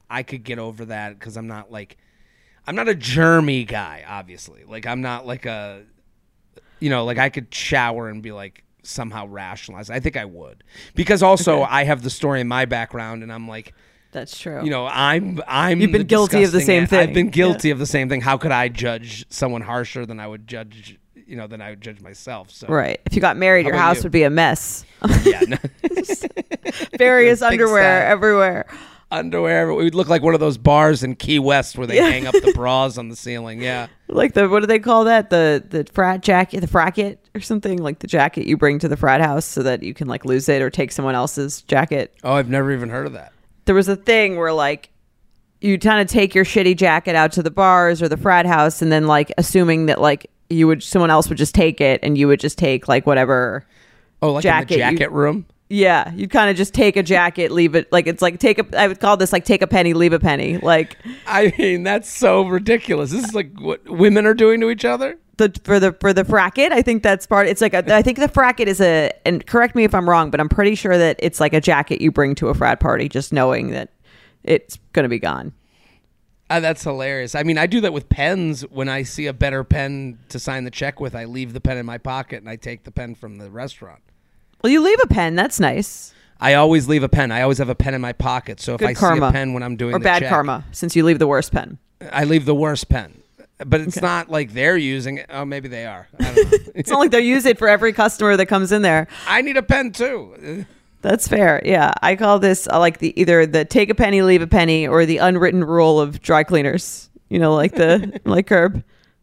I could get over that because I'm not like, I'm not a germy guy, obviously. Like I'm not like a, you know, like I could shower and be like somehow rationalize. I think I would because also okay. I have the story in my background and I'm like, that's true. You know, I'm I'm. You've been guilty of the same thing. I've been guilty yeah. of the same thing. How could I judge someone harsher than I would judge? You know, than I would judge myself. So right. If you got married, your house you? would be a mess. Yeah. No. Various underwear everywhere. Underwear. We'd look like one of those bars in Key West where they yeah. hang up the bras on the ceiling. Yeah. Like the what do they call that? The the frat jacket, the fracket or something, like the jacket you bring to the frat house so that you can like lose it or take someone else's jacket. Oh, I've never even heard of that. There was a thing where like you kind of take your shitty jacket out to the bars or the frat house and then like assuming that like you would someone else would just take it and you would just take like whatever oh like jacket in the jacket you, room yeah you'd kind of just take a jacket leave it like it's like take a I would call this like take a penny leave a penny like I mean that's so ridiculous. This is like what women are doing to each other. The, for the for the fracket, I think that's part. It's like a, I think the fracket is a, and correct me if I'm wrong, but I'm pretty sure that it's like a jacket you bring to a frat party, just knowing that it's going to be gone. Uh, that's hilarious. I mean, I do that with pens. When I see a better pen to sign the check with, I leave the pen in my pocket and I take the pen from the restaurant. Well, you leave a pen. That's nice. I always leave a pen. I always have a pen in my pocket. So if Good I karma. see a pen when I'm doing or the bad check, karma, since you leave the worst pen. I leave the worst pen. But it's okay. not like they're using it. Oh, maybe they are. I don't know. It's not like they use it for every customer that comes in there. I need a pen too. That's fair. Yeah. I call this uh, like the either the take a penny, leave a penny, or the unwritten rule of dry cleaners. You know, like the like Curb.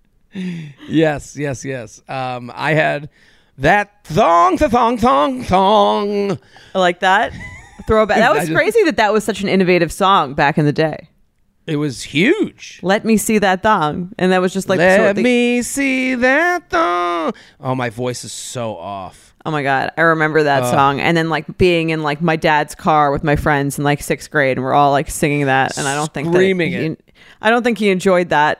Yes, yes, yes. Um, I had that thong, the thong, thong, thong. I like that. Throwback. That was just, crazy that that was such an innovative song back in the day. It was huge. Let me see that thong. And that was just like... Let sort of the, me see that thong. Oh, my voice is so off. Oh, my God. I remember that uh, song. And then like being in like my dad's car with my friends in like sixth grade. And we're all like singing that. And I don't think Screaming that... it. He, I don't think he enjoyed that.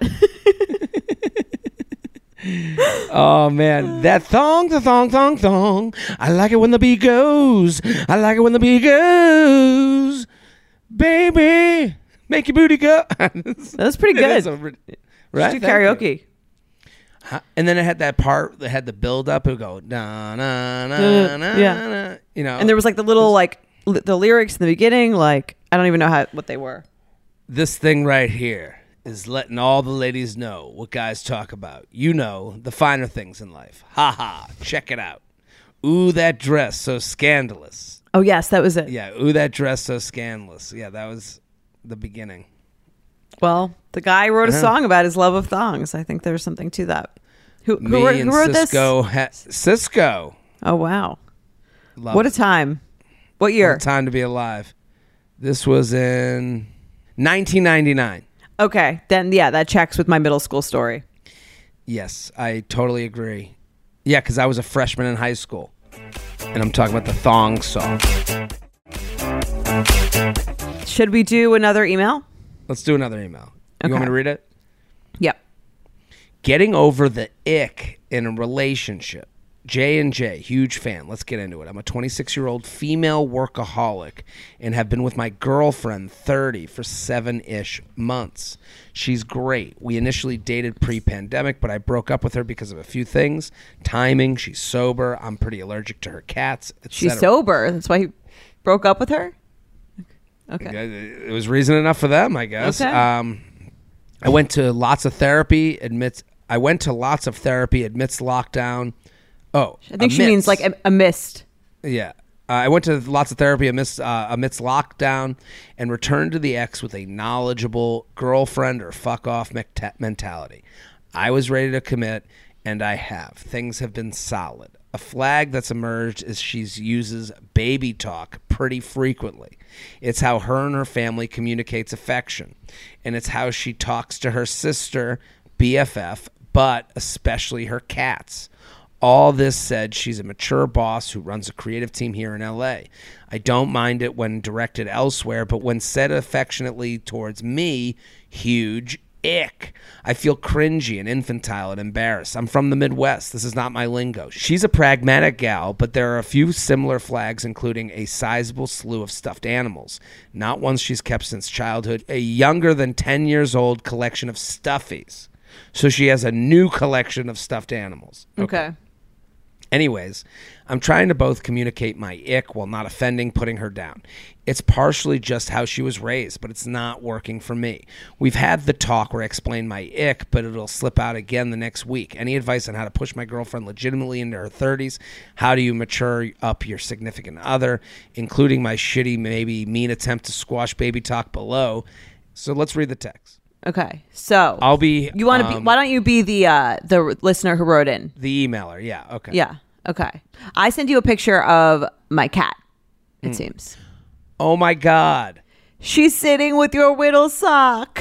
Oh, man. That thong, the thong, thong, thong. I like it when the beat goes. I like it when the beat goes. Baby... Make your booty go. That was pretty good. A, right? Just do karaoke. You. And then it had that part that had the build up. It would go, na, na, na, uh, na, yeah. na, you know. And there was like the little, like, li- the lyrics in the beginning. Like, I don't even know how what they were. This thing right here is letting all the ladies know what guys talk about. You know, the finer things in life. Ha ha. Check it out. Ooh, that dress so scandalous. Oh, yes, that was it. Yeah. Ooh, that dress so scandalous. Yeah, that was... the beginning. Well, the guy wrote a uh-huh. song about his love of thongs. I think there's something to that. Who, Me who wrote, and who wrote Cisco this? Ha- Cisco. Oh, wow. Love what it. a time. What year? What a time to be alive. This was in nineteen ninety-nine. Okay. Then, yeah, that checks with my middle school story. Yes, I totally agree. Yeah, because I was a freshman in high school. And I'm talking about the thong song. Should we do another email? Let's do another email. You okay. want me to read it? Yep. Getting over the ick in a relationship. J and J, huge fan. Let's get into it. I'm a twenty-six-year-old female workaholic and have been with my girlfriend, thirty, for seven-ish months. She's great. We initially dated pre-pandemic, but I broke up with her because of a few things. Timing, she's sober. I'm pretty allergic to her cats, et cetera. She's sober. That's why he broke up with her? Okay. It was reason enough for them, I guess. Okay. Um, I went to lots of therapy. Admits I went to lots of therapy. Admits lockdown. Oh, I think she means like a, a mist. Yeah. Uh, I went to lots of therapy amidst, uh, amidst lockdown and returned to the ex with a knowledgeable girlfriend or fuck off me- mentality. I was ready to commit, and I have. Things have been solid. A flag that's emerged is she uses baby talk pretty frequently. It's how her and her family communicates affection, and it's how she talks to her sister, B F F, but especially her cats. All this said, she's a mature boss who runs a creative team here in L A. I don't mind it when directed elsewhere, but when said affectionately towards me, huge Ick. I feel cringy and infantile and embarrassed. I'm from the Midwest. This is not my lingo. She's a pragmatic gal, but there are a few similar flags, including a sizable slew of stuffed animals, not ones she's kept since childhood, a younger than ten years old collection of stuffies. So she has a new collection of stuffed animals. Okay. Anyways, I'm trying to both communicate my ick while not offending, putting her down. It's partially just how she was raised, but it's not working for me. We've had the talk where I explain my ick, but it'll slip out again the next week. Any advice on how to push my girlfriend legitimately into her thirties? How do you mature up your significant other, including my shitty, maybe mean attempt to squash baby talk below? So let's read the text. Okay. So I'll be... You want to um, be... Why don't you be the uh, the listener who wrote in? The emailer, yeah, okay. Yeah. Okay. I send you a picture of my cat, it seems. Oh my God. She's sitting with your whittle sock.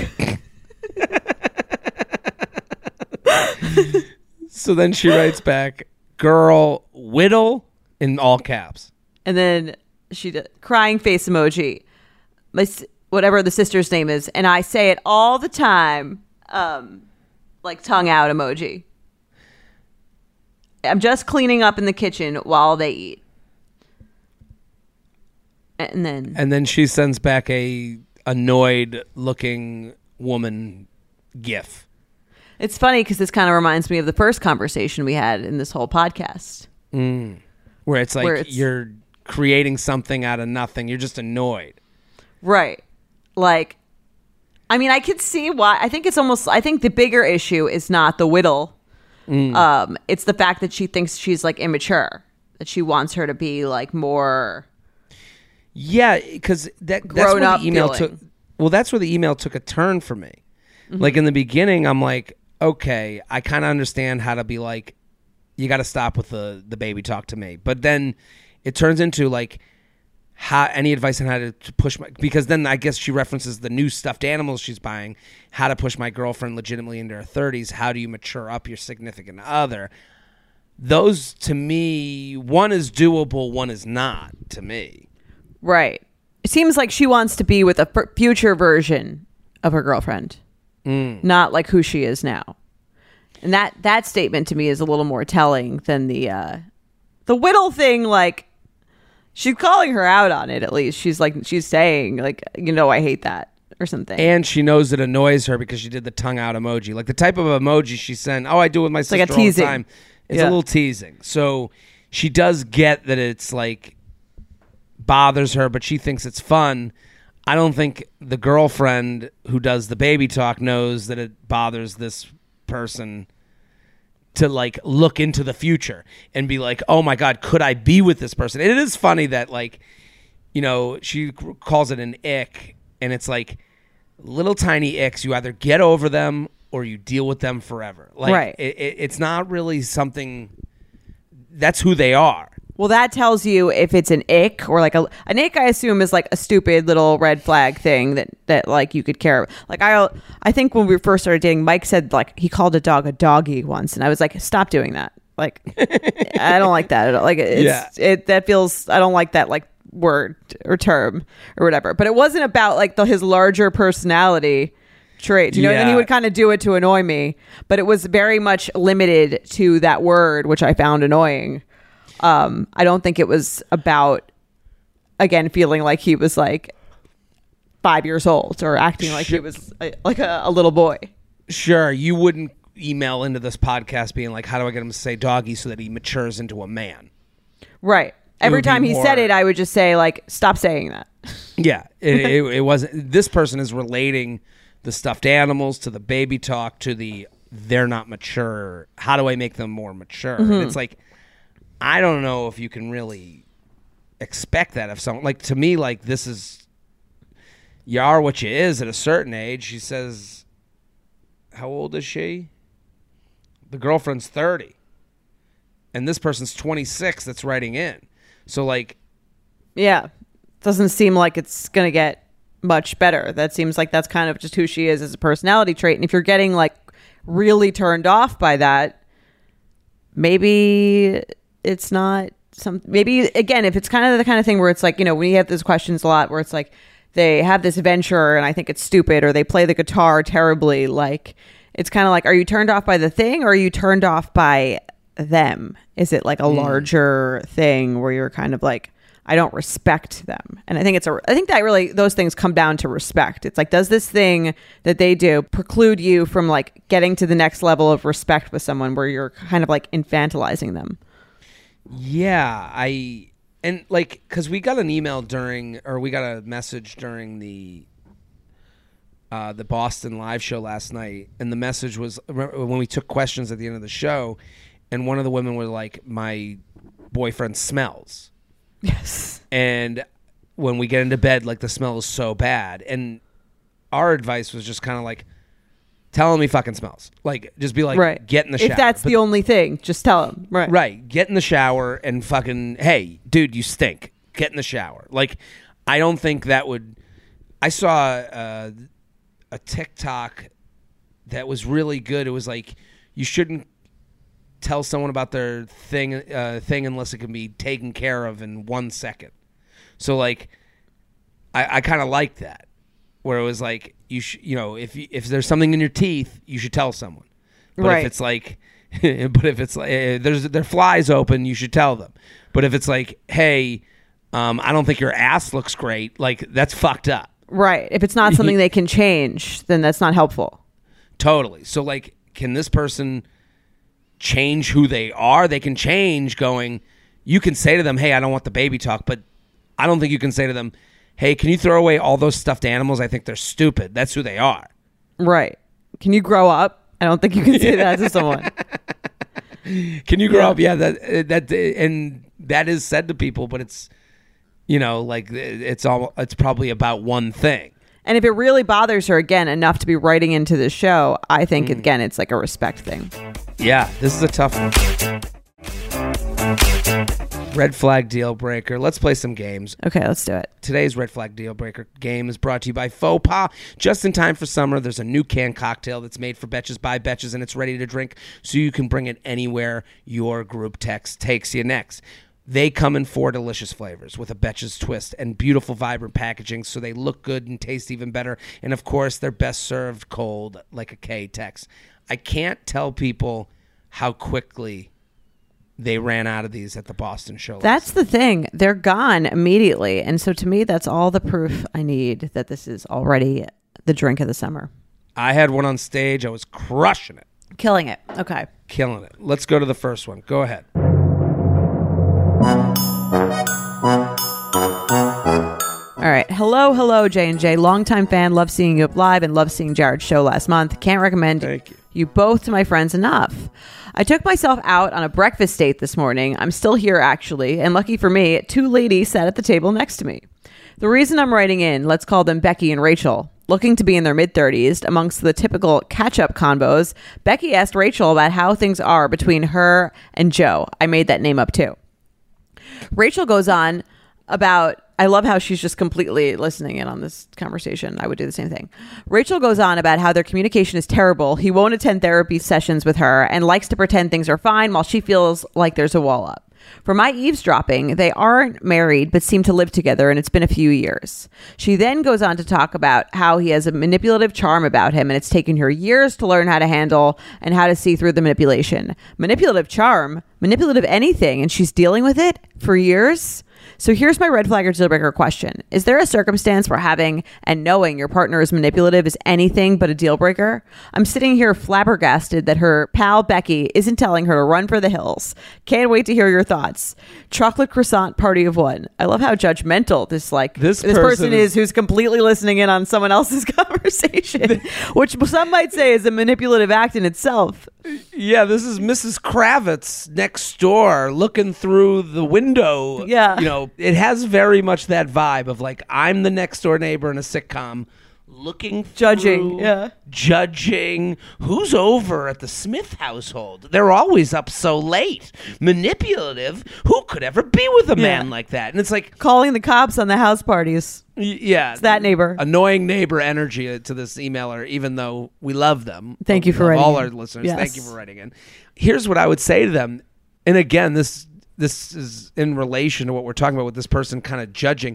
So then she writes back, girl, whittle, in all caps. And then she did crying face emoji. My s- whatever the sister's name is, and I say it all the time. Um, like tongue out emoji. I'm just cleaning up in the kitchen while they eat. And then And then she sends back a annoyed looking woman gif. it's funny because this kind of reminds me of the first conversation we had in this whole podcast. Mm. Where it's like Where it's- you're creating something out of nothing. You're just annoyed. Right. Like, I mean, I could see why. I think it's almost, I think the bigger issue is not the whittle. Mm. Um, it's the fact that she thinks she's like immature, that she wants her to be like more. Yeah, because that, that's Grown where up the email feeling. took. Well, that's where the email took a turn for me. Mm-hmm. Like in the beginning, I'm like, okay, I kind of understand how to be like, you got to stop with the the baby talk to me. But then it turns into like, how any advice on how to, to push my, because then I guess she references the new stuffed animals she's buying, how to push my girlfriend legitimately into her thirties. How do you mature up your significant other? Those to me, one is doable, one is not to me. Right. It seems like she wants to be with a f- future version of her girlfriend, Mm. not like who she is now. And that, that statement to me is a little more telling than the, uh, the whittle thing. Like, she's calling her out on it, at least. She's like, she's saying, like, you know, I hate that or something. And she knows it annoys her because she did the tongue out emoji. Like the type of emoji she sent, oh, I do it with my sister like a all the teasing. time. It's Yeah. a little teasing. So she does get that it's like bothers her, but she thinks it's fun. I don't think the girlfriend who does the baby talk knows that it bothers this person to like look into the future and be like, oh my God, could I be with this person? And it is funny that like, you know, she calls it an ick, and it's like little tiny icks. You either get over them or you deal with them forever. Like, Right. It, it, it's not really something. That's who they are. Well, that tells you if it's an ick or like a an ick. I assume is like a stupid little red flag thing that that like you could care. Like I, I think when we first started dating, Mike said like he called a dog a doggy once, and I was like, stop doing that. Like I don't like that at all. Like it's, Yeah. it that feels. I don't like that like word or term or whatever. But it wasn't about like the, his larger personality trait, you know. And he Yeah. would kind of do it to annoy me, but it was very much limited to that word, which I found annoying. Um, I don't think it was about, again, feeling like he was like five years old or acting like he was a, like a, a little boy. Sure, you wouldn't email into this podcast being like, how do I get him to say doggy so that he matures into a man? Right. Every would be time he more- said it, I would just say like, stop saying that. Yeah, it, it, it wasn't. This person is relating the stuffed animals to the baby talk to the they're not mature. How do I make them more mature? Mm-hmm. And it's like, I don't know if you can really expect that of someone. Like to me, like this is you are what you is at a certain age. She says, how old is she? The girlfriend's thirty, and this person's twenty-six. That's writing in. So like, Yeah. Doesn't seem like it's going to get much better. That seems like that's kind of just who she is as a personality trait. And if you're getting like really turned off by that, maybe it's not some, maybe again, if it's kind of the kind of thing where it's like, you know, when you have those questions a lot where it's like, they have this venture and I think it's stupid, or they play the guitar terribly. Like, it's kind of like, are you turned off by the thing, or are you turned off by them? Is it like a mm. larger thing where you're kind of like, I don't respect them? And I think it's a, I think that really, those things come down to respect. It's like, does this thing that they do preclude you from like getting to the next level of respect with someone where you're kind of like infantilizing them? Yeah, I, and like, cause we got an email during, or we got a message during the, uh, the Boston live show last night. And the message was, when we took questions at the end of the show, and one of the women was like, my boyfriend smells. Yes. And when we get into bed, like, the smell is so bad. And our advice was just kind of like, tell him he fucking smells. Like, just be like, right. Get in the shower. If that's but, the only thing, just tell him. Right. Right. Get in the shower and fucking, hey, dude, you stink. Get in the shower. Like, I don't think that would, I saw uh, a TikTok that was really good. It was like, you shouldn't tell someone about their thing uh, thing unless it can be taken care of in one second. So like, I, I kind of like that, where it was like, you sh- you know, if you, if there's something in your teeth, you should tell someone. But right. if it's like, but if it's like uh, there's there flies open, you should tell them. But if it's like, hey, um, I don't think your ass looks great, like, that's fucked up. Right. If it's not something they can change, then that's not helpful. Totally. So like, can this person change who they are? They can change going, you can say to them, hey, I don't want the baby talk, but I don't think you can say to them, hey, can you throw away all those stuffed animals? I think they're stupid. That's who they are. Right. Can you grow up? I don't think you can say that to someone. Can you grow yeah. up? Yeah, that that and that is said to people, but it's, you know, like, it's all it's probably about one thing. And if it really bothers her, again, enough to be writing into the show, I think, mm. again, it's like a respect thing. Yeah, this is a tough one. Red flag deal breaker. Let's play some games. Okay, let's do it. Today's red flag deal breaker game is brought to you by Faux Pas. Just in time for summer, there's a new canned cocktail that's made for Betches by Betches, and it's ready to drink, so you can bring it anywhere your group text takes you next. They come in four delicious flavors with a Betches twist and beautiful, vibrant packaging, so they look good and taste even better. And, of course, they're best served cold, like a K-Tex. I can't tell people how quickly they ran out of these at the Boston show. That's the thing. They're gone immediately. And so, to me, that's all the proof I need that this is already the drink of the summer. I had one on stage. I was crushing it. Killing it. Okay. Killing it. Let's go to the first one. Go ahead. All right. Hello, hello, J and J. Longtime fan. Love seeing you live and love seeing Jared's show last month. Can't recommend Thank you. you both to my friends enough. I took myself out on a breakfast date this morning. I'm still here, actually. And lucky for me, two ladies sat at the table next to me. The reason I'm writing in, let's call them Becky and Rachel. Looking to be in their mid-thirties, amongst the typical catch-up convos, Becky asked Rachel about how things are between her and Joe. I made that name up, too. Rachel goes on about, I love how she's just completely listening in on this conversation. I would do the same thing. Rachel goes on about how their communication is terrible. He won't attend therapy sessions with her and likes to pretend things are fine while she feels like there's a wall up. For my eavesdropping, they aren't married but seem to live together, and it's been a few years. She then goes on to talk about how he has a manipulative charm about him, and it's taken her years to learn how to handle and how to see through the manipulation. Manipulative charm? Manipulative anything, and she's dealing with it for years? So here's my red flag or deal breaker question. Is there a circumstance where having and knowing your partner is manipulative is anything but a deal breaker? I'm sitting here flabbergasted that her pal Becky isn't telling her to run for the hills. Can't wait to hear your thoughts. Chocolate croissant party of one. I love how judgmental this like this, this person, person is who's completely listening in on someone else's conversation, which some might say is a manipulative act in itself. Yeah, this is Missus Kravitz next door looking through the window. Yeah. You know, it has very much that vibe of like, I'm the next door neighbor in a sitcom looking through, judging, yeah. Judging who's over at the Smith household. They're always up so late. Manipulative. Who could ever be with a man yeah. like that? And it's like calling the cops on the house parties. Y- yeah. It's that neighbor. Annoying neighbor energy to this emailer, even though we love them. Thank you for writing all in. our listeners. Yes. Thank you for writing in. Here's what I would say to them. And again, this this is in relation to what we're talking about with this person kind of judging.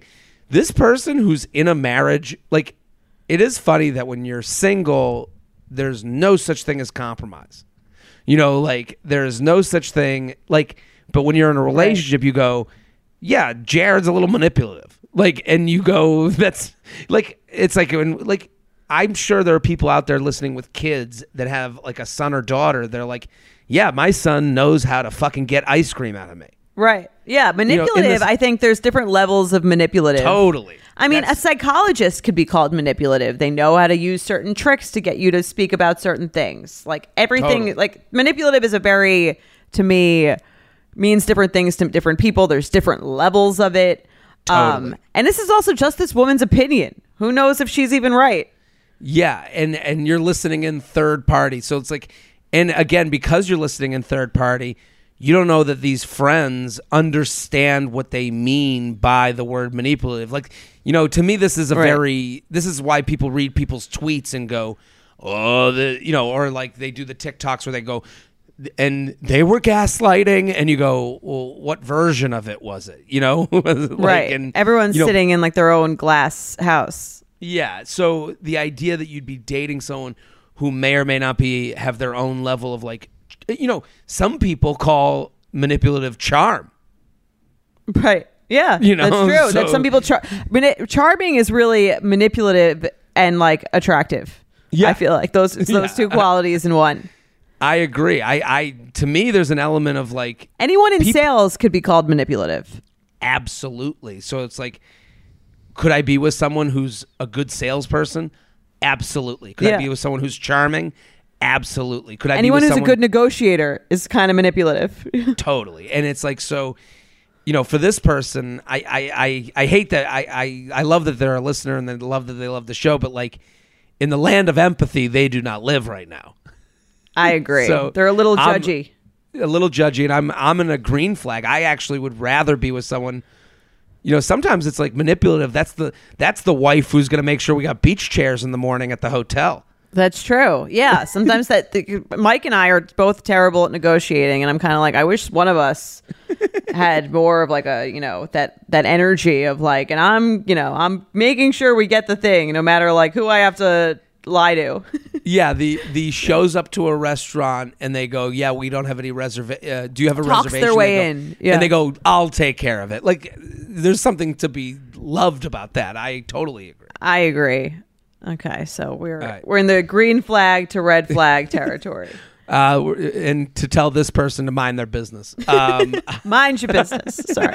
this person who's in a marriage, like, it is funny that when you're single, there's no such thing as compromise. You know, like, there's no such thing, like, but when you're in a relationship, right. you go, yeah, Jared's a little manipulative. Like, and you go, that's, like, it's like, when, like, I'm sure there are people out there listening with kids that have, like, a son or daughter. They're like, yeah, my son knows how to fucking get ice cream out of me. Right. Yeah. Manipulative. You know, this, I think there's different levels of manipulative. Totally. I mean, That's, a psychologist could be called manipulative. They know how to use certain tricks to get you to speak about certain things. Like everything, totally. Like manipulative is a very, to me, means different things to different people. There's different levels of it. Totally. Um, and this is also just this woman's opinion. Who knows if she's even right? Yeah. And, and you're listening in third party. So it's like, and again, because you're listening in third party, you don't know that these friends understand what they mean by the word manipulative. Like, you know, to me, this is a right. very, this is why people read people's tweets and go, oh, the, you know, or like they do the TikToks where they go, and they were gaslighting, and you go, well, what version of it was it? You know? like, right. And, everyone's you know, sitting in like their own glass house. Yeah. So the idea that you'd be dating someone who may or may not be, have their own level of like, you know, some people call manipulative charm. Right. Yeah. You know, that's true. so, that some people char- mani- charming is really manipulative and like attractive. Yeah. I feel like those it's those yeah. two qualities in one. I agree. I, I to me there's an element of like anyone in peop- sales could be called manipulative. Absolutely. So it's like, could I be with someone who's a good salesperson? Absolutely. Could yeah. I be with someone who's charming? Absolutely. Could I anyone be with who's someone- a good negotiator is kind of manipulative. Totally. And it's like, so, you know, for this person, I I, I, I hate that. I, I, I love that they're a listener and they love that they love the show, but like in the land of empathy, they do not live right now. I agree. So they're a little judgy. I'm a little judgy, and I'm I'm in a green flag. I actually would rather be with someone. You know, sometimes it's like manipulative. That's the that's the wife who's going to make sure we got beach chairs in the morning at the hotel. That's true. Yeah. Sometimes that the, Mike and I are both terrible at negotiating, and I'm kind of like, I wish one of us had more of like a, you know, that that energy of like, and I'm, you know, I'm making sure we get the thing, no matter like who I have to lie to. Yeah, the the shows up to a restaurant and they go, yeah, we don't have any reservation. Uh, do you have a Talks reservation? their way go, in, yeah. And they go, I'll take care of it. Like, there's something to be loved about that. I totally agree. I agree. Okay, so we're right. we're in the green flag to red flag territory. Uh, and to tell this person to mind their business. Um, mind your business. Sorry.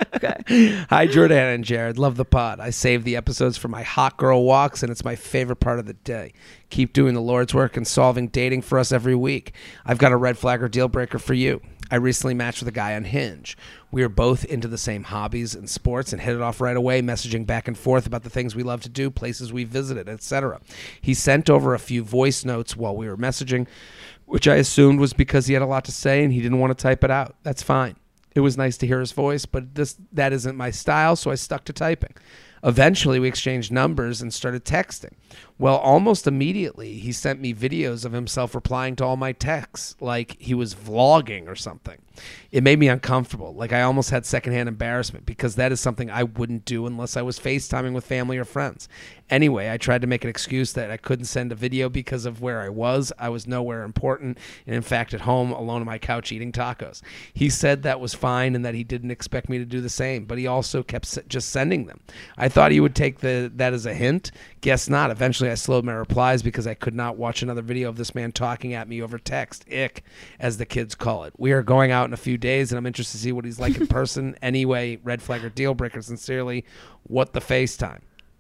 Okay. Hi, Jordan and Jared. Love the pod. I save the episodes for my hot girl walks, and it's my favorite part of the day. Keep doing the Lord's work and solving dating for us every week. I've got a red flag or deal breaker for you. I recently matched with a guy on Hinge. We are both into the same hobbies and sports and hit it off right away, messaging back and forth about the things we love to do, places we visited, et cetera. He sent over a few voice notes while we were messaging, which I assumed was because he had a lot to say and he didn't want to type it out. That's fine. It was nice to hear his voice, but this that isn't my style, so I stuck to typing. Eventually, we exchanged numbers and started texting. Well, almost immediately, he sent me videos of himself replying to all my texts, like he was vlogging or something. It made me uncomfortable, like I almost had secondhand embarrassment, because that is something I wouldn't do unless I was FaceTiming with family or friends. Anyway, I tried to make an excuse that I couldn't send a video because of where I was. I was nowhere important, and in fact, at home, alone on my couch eating tacos. He said that was fine and that he didn't expect me to do the same, but he also kept just sending them. I thought he would take the that as a hint. Guess not. Eventually, I slowed my replies because I could not watch another video of this man talking at me over text. Ick, as the kids call it. We are going out in a few days, and I'm interested to see what he's like in person. Anyway, red flag or deal breaker. Sincerely, what the FaceTime?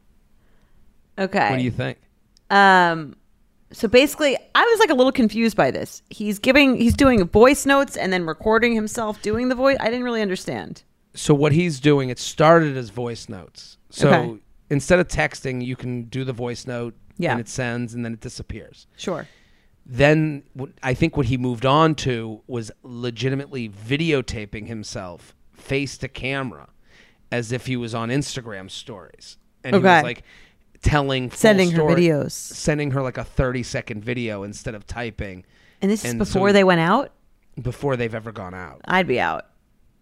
Okay. What do you think? Um, so basically, I was like a little confused by this. He's giving, he's doing voice notes and then recording himself doing the voice. I didn't really understand. So what he's doing, it started as voice notes. So Okay. instead of texting, you can do the voice note, Yeah. and it sends, and then it disappears. Sure. Then what- I think what he moved on to was legitimately videotaping himself face to camera as if he was on Instagram stories. And he Okay. was like telling full Sending her story- videos. Sending her like a thirty second video instead of typing And this is And before so- they went out? before they've ever gone out. I'd be out.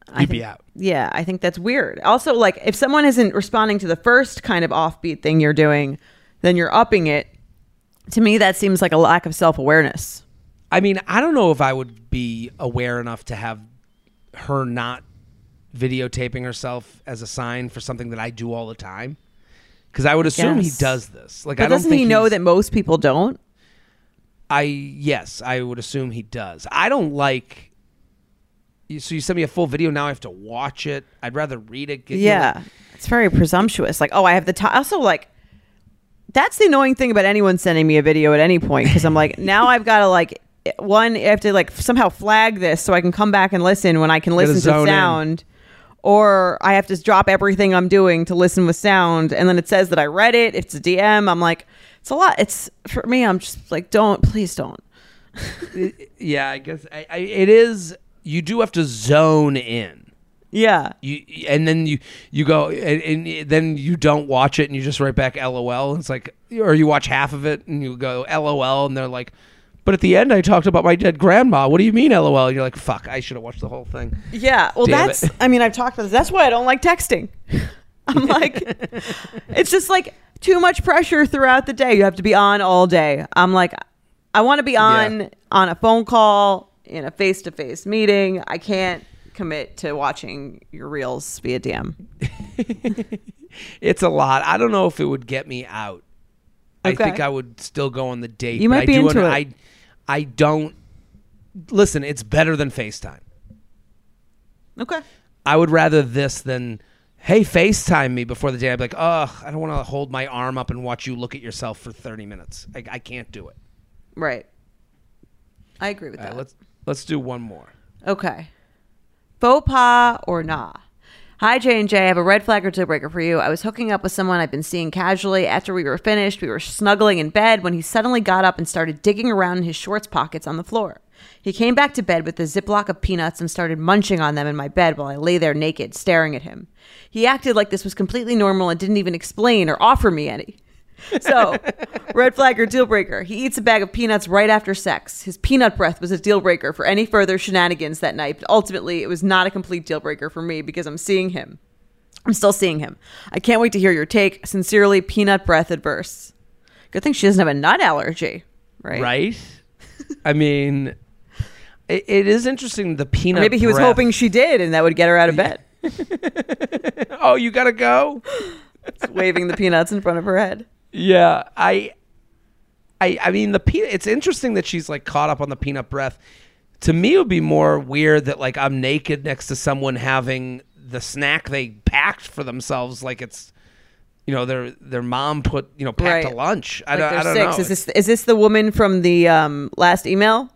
I You'd think, be out. Yeah, I think that's weird. Also, like if someone isn't responding to the first kind of offbeat thing you're doing, then you're upping it. To me, that seems like a lack of self-awareness. I mean, I don't know if I would be aware enough to have her not videotaping herself as a sign for something that I do all the time. Because I would assume Yes. he does this. Like, But I don't doesn't think he know he's- that most people don't? I yes, I would assume he does. I don't like. you- So you send me a full video. Now I have to watch it. I'd rather read it. Get, you know, Yeah, like- it's very presumptuous. Like, oh, I have the time. Also, like, that's the annoying thing about anyone sending me a video at any point because I'm like, now I've got to like one, I have to like somehow flag this so I can come back and listen when I can listen to zone in. sound, or I have to drop everything I'm doing to listen with sound, and then it says that I read it. If it's a D M, I'm like, it's a lot. It's for me. I'm just like, don't, please don't. yeah, I guess I, I, it is. You do have to zone in. Yeah. You and then you you go and, and then you don't watch it and you just write back L O L. It's like, or you watch half of it and you go L O L and they're like, but at the end I talked about my dead grandma. What do you mean L O L? And you're like, fuck, I should have watched the whole thing. Yeah, well, Damn that's, it. I mean, I've talked about this. That's why I don't like texting. I'm like, it's just like too much pressure throughout the day. You have to be on all day. I'm like, I want to be on Yeah. on a phone call, in a face-to-face meeting. I can't commit to watching your reels via D M. It's a lot. I don't know if it would get me out. I Okay. think I would still go on the date. You but might I be do into un- it. I, I don't. Listen, it's better than FaceTime. Okay. I would rather this than, hey, FaceTime me before the day. I'd be like, oh, I don't want to hold my arm up and watch you look at yourself for thirty minutes. I, I can't do it. Right. I agree with All that. right, let's let's do one more. Okay. Faux pas or nah? Hi, J and J. I have a red flag or deal breaker for you. I was hooking up with someone I've been seeing casually. After we were finished, we were snuggling in bed when he suddenly got up and started digging around in his shorts pockets on the floor. He came back to bed with a Ziploc of peanuts and started munching on them in my bed while I lay there naked, staring at him. He acted like this was completely normal and didn't even explain or offer me any. So, red flag or deal breaker. He eats a bag of peanuts right after sex. His peanut breath was a deal breaker for any further shenanigans that night, but ultimately it was not a complete deal breaker for me because I'm seeing him. I'm still seeing him. I can't wait to hear your take. Sincerely, peanut breath adverse. Good thing she doesn't have a nut allergy, right? Right? I mean, it, it is interesting, the peanut Or maybe he was breath. hoping she did and that would get her out of bed. Oh, you got to go? Just waving the peanuts in front of her head. Yeah, I, I, I mean the peanut. It's interesting that she's like caught up on the peanut breath. To me, it would be more weird that like I'm naked next to someone having the snack they packed for themselves, like it's, you know, their their mom put you know packed Right. a lunch. I Like don't, they're I don't six. know. Is this is this the woman from the um, last email?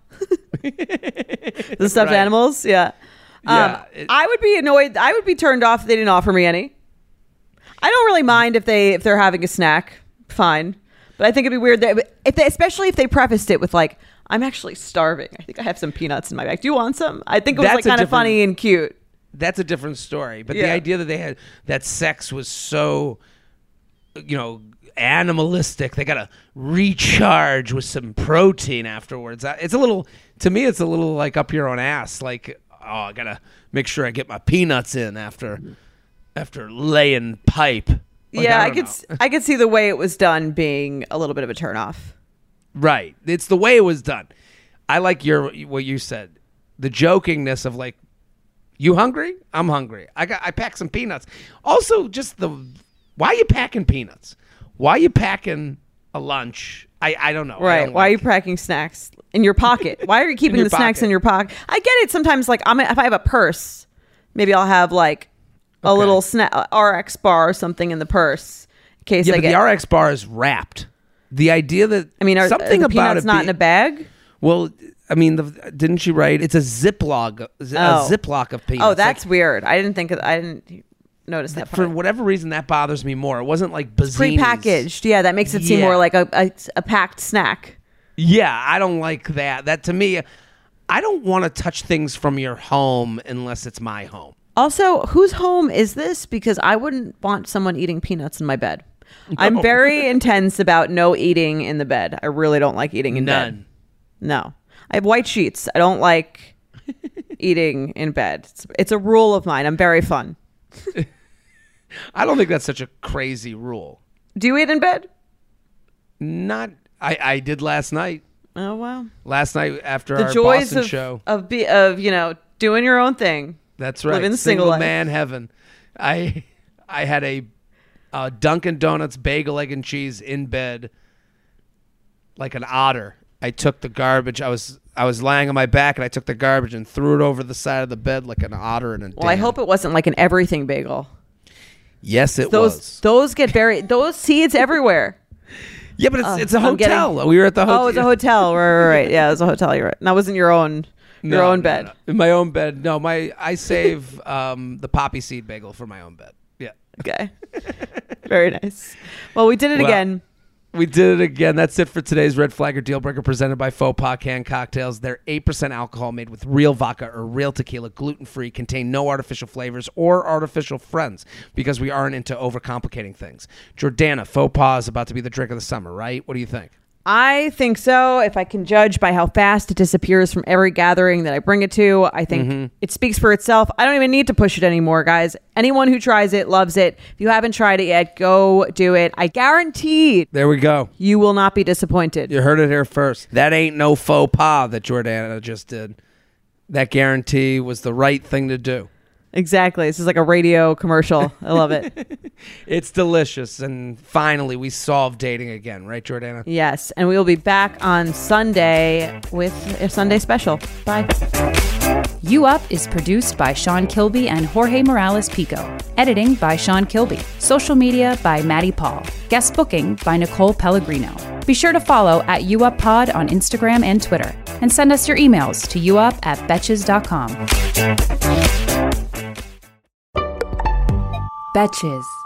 The stuffed Right. animals? Yeah. Um, Yeah, it- I would be annoyed. I would be turned off if they didn't offer me any. I don't really mind if they if they're having a snack. Fine. But I think it'd be weird that if they, especially if they prefaced it with like, I'm actually starving. I think I have some peanuts in my bag. Do you want some? I think it was That's like a kind of different- funny and cute. That's a different story. But the Yeah. idea that they had that sex was so, you know, animalistic. They got to recharge with some protein afterwards. I- It's a little, to me, it's a little like up your own ass. Like, oh, I got to make sure I get my peanuts in after, after laying pipe. Like, yeah, I, don't could know. s- I could see the way it was done being a little bit of a turnoff. Right. It's the way it was done. I like your what you said. The jokingness of like, you hungry? I'm hungry. I got I packed some peanuts. Also, just the why are you packing peanuts? Why are you packing a lunch? I, I don't know. I Right. don't Why are you like- packing snacks in your pocket? Why are you keeping your the snacks pocket. in your pocket? I get it. Sometimes, like, I'm if I have a purse, maybe I'll have like a Okay. little snack, R X bar or something in the purse in case Yeah, I but get. the R X bar is wrapped. The idea that I mean, are, something are the about peanuts it not be- in a bag? Well, I mean, the, didn't she write? It's a Ziploc, a Oh. Ziploc of peanuts. Oh, Like, that's weird. I didn't think of, I didn't notice that for part. whatever reason that bothers me more. It wasn't like Bazzini's. Pre-packaged. Yeah, that makes it seem Yeah. more like a, a, a packed snack. Yeah, I don't like that. That to me, I don't want to touch things from your home unless it's my home. Also, whose home is this? Because I wouldn't want someone eating peanuts in my bed. I'm No. very intense about no eating in the bed. I really don't like eating in bed. None. No. I have white sheets. I don't like eating in bed. It's, it's a rule of mine. I'm very fun. I don't think that's such a crazy rule. Do you eat in bed? Not. I, I did last night. Oh wow! Last night after The our joys Boston of show. of be of you know doing your own thing. That's right. Living the single single life. man heaven. I I had a, a Dunkin' Donuts bagel, egg, and cheese in bed, like an otter. I took the garbage. I was I was lying on my back, and I took the garbage and threw it over the side of the bed like an otter in a dam. Well, I hope it wasn't like an everything bagel. Yes, it Those was. those get buried. Those seeds everywhere. Yeah, but it's Uh, it's a I'm getting- hotel. We were at the hotel. Oh, it's a hotel. Right, right, right. Yeah, it was a hotel. You're right. And that wasn't your own your No, own no, bed. no. In my own bed. No, my I save um, the poppy seed bagel for my own bed. Yeah. Okay. Very nice. Well, we did it Well, again. We did it again. That's it for today's Red Flag or Deal Breaker presented by Faux Pas Canned Cocktails. They're eight percent alcohol made with real vodka or real tequila, gluten-free, contain no artificial flavors or artificial friends because we aren't into overcomplicating things. Jordana, Faux Pas is about to be the drink of the summer, right? What do you think? I think so. If I can judge by how fast it disappears from every gathering that I bring it to, I think Mm-hmm. it speaks for itself. I don't even need to push it anymore, guys. Anyone who tries it loves it. If you haven't tried it yet, go do it. I guarantee There we go. you will not be disappointed. You heard it here first. That ain't no faux pas that Jordana just did. That guarantee was the right thing to do. Exactly. This is like a radio commercial. I love it. It's delicious. And finally, we solved dating again, right, Jordana? Yes. And we will be back on Sunday with a Sunday special. Bye. You Up is produced by Sean Kilby and Jorge Morales Pico. Editing by Sean Kilby. Social media by Maddie Paul. Guest booking by Nicole Pellegrino. Be sure to follow at YouUpPod on Instagram and Twitter. And send us your emails to youup at betches dot com. Betches.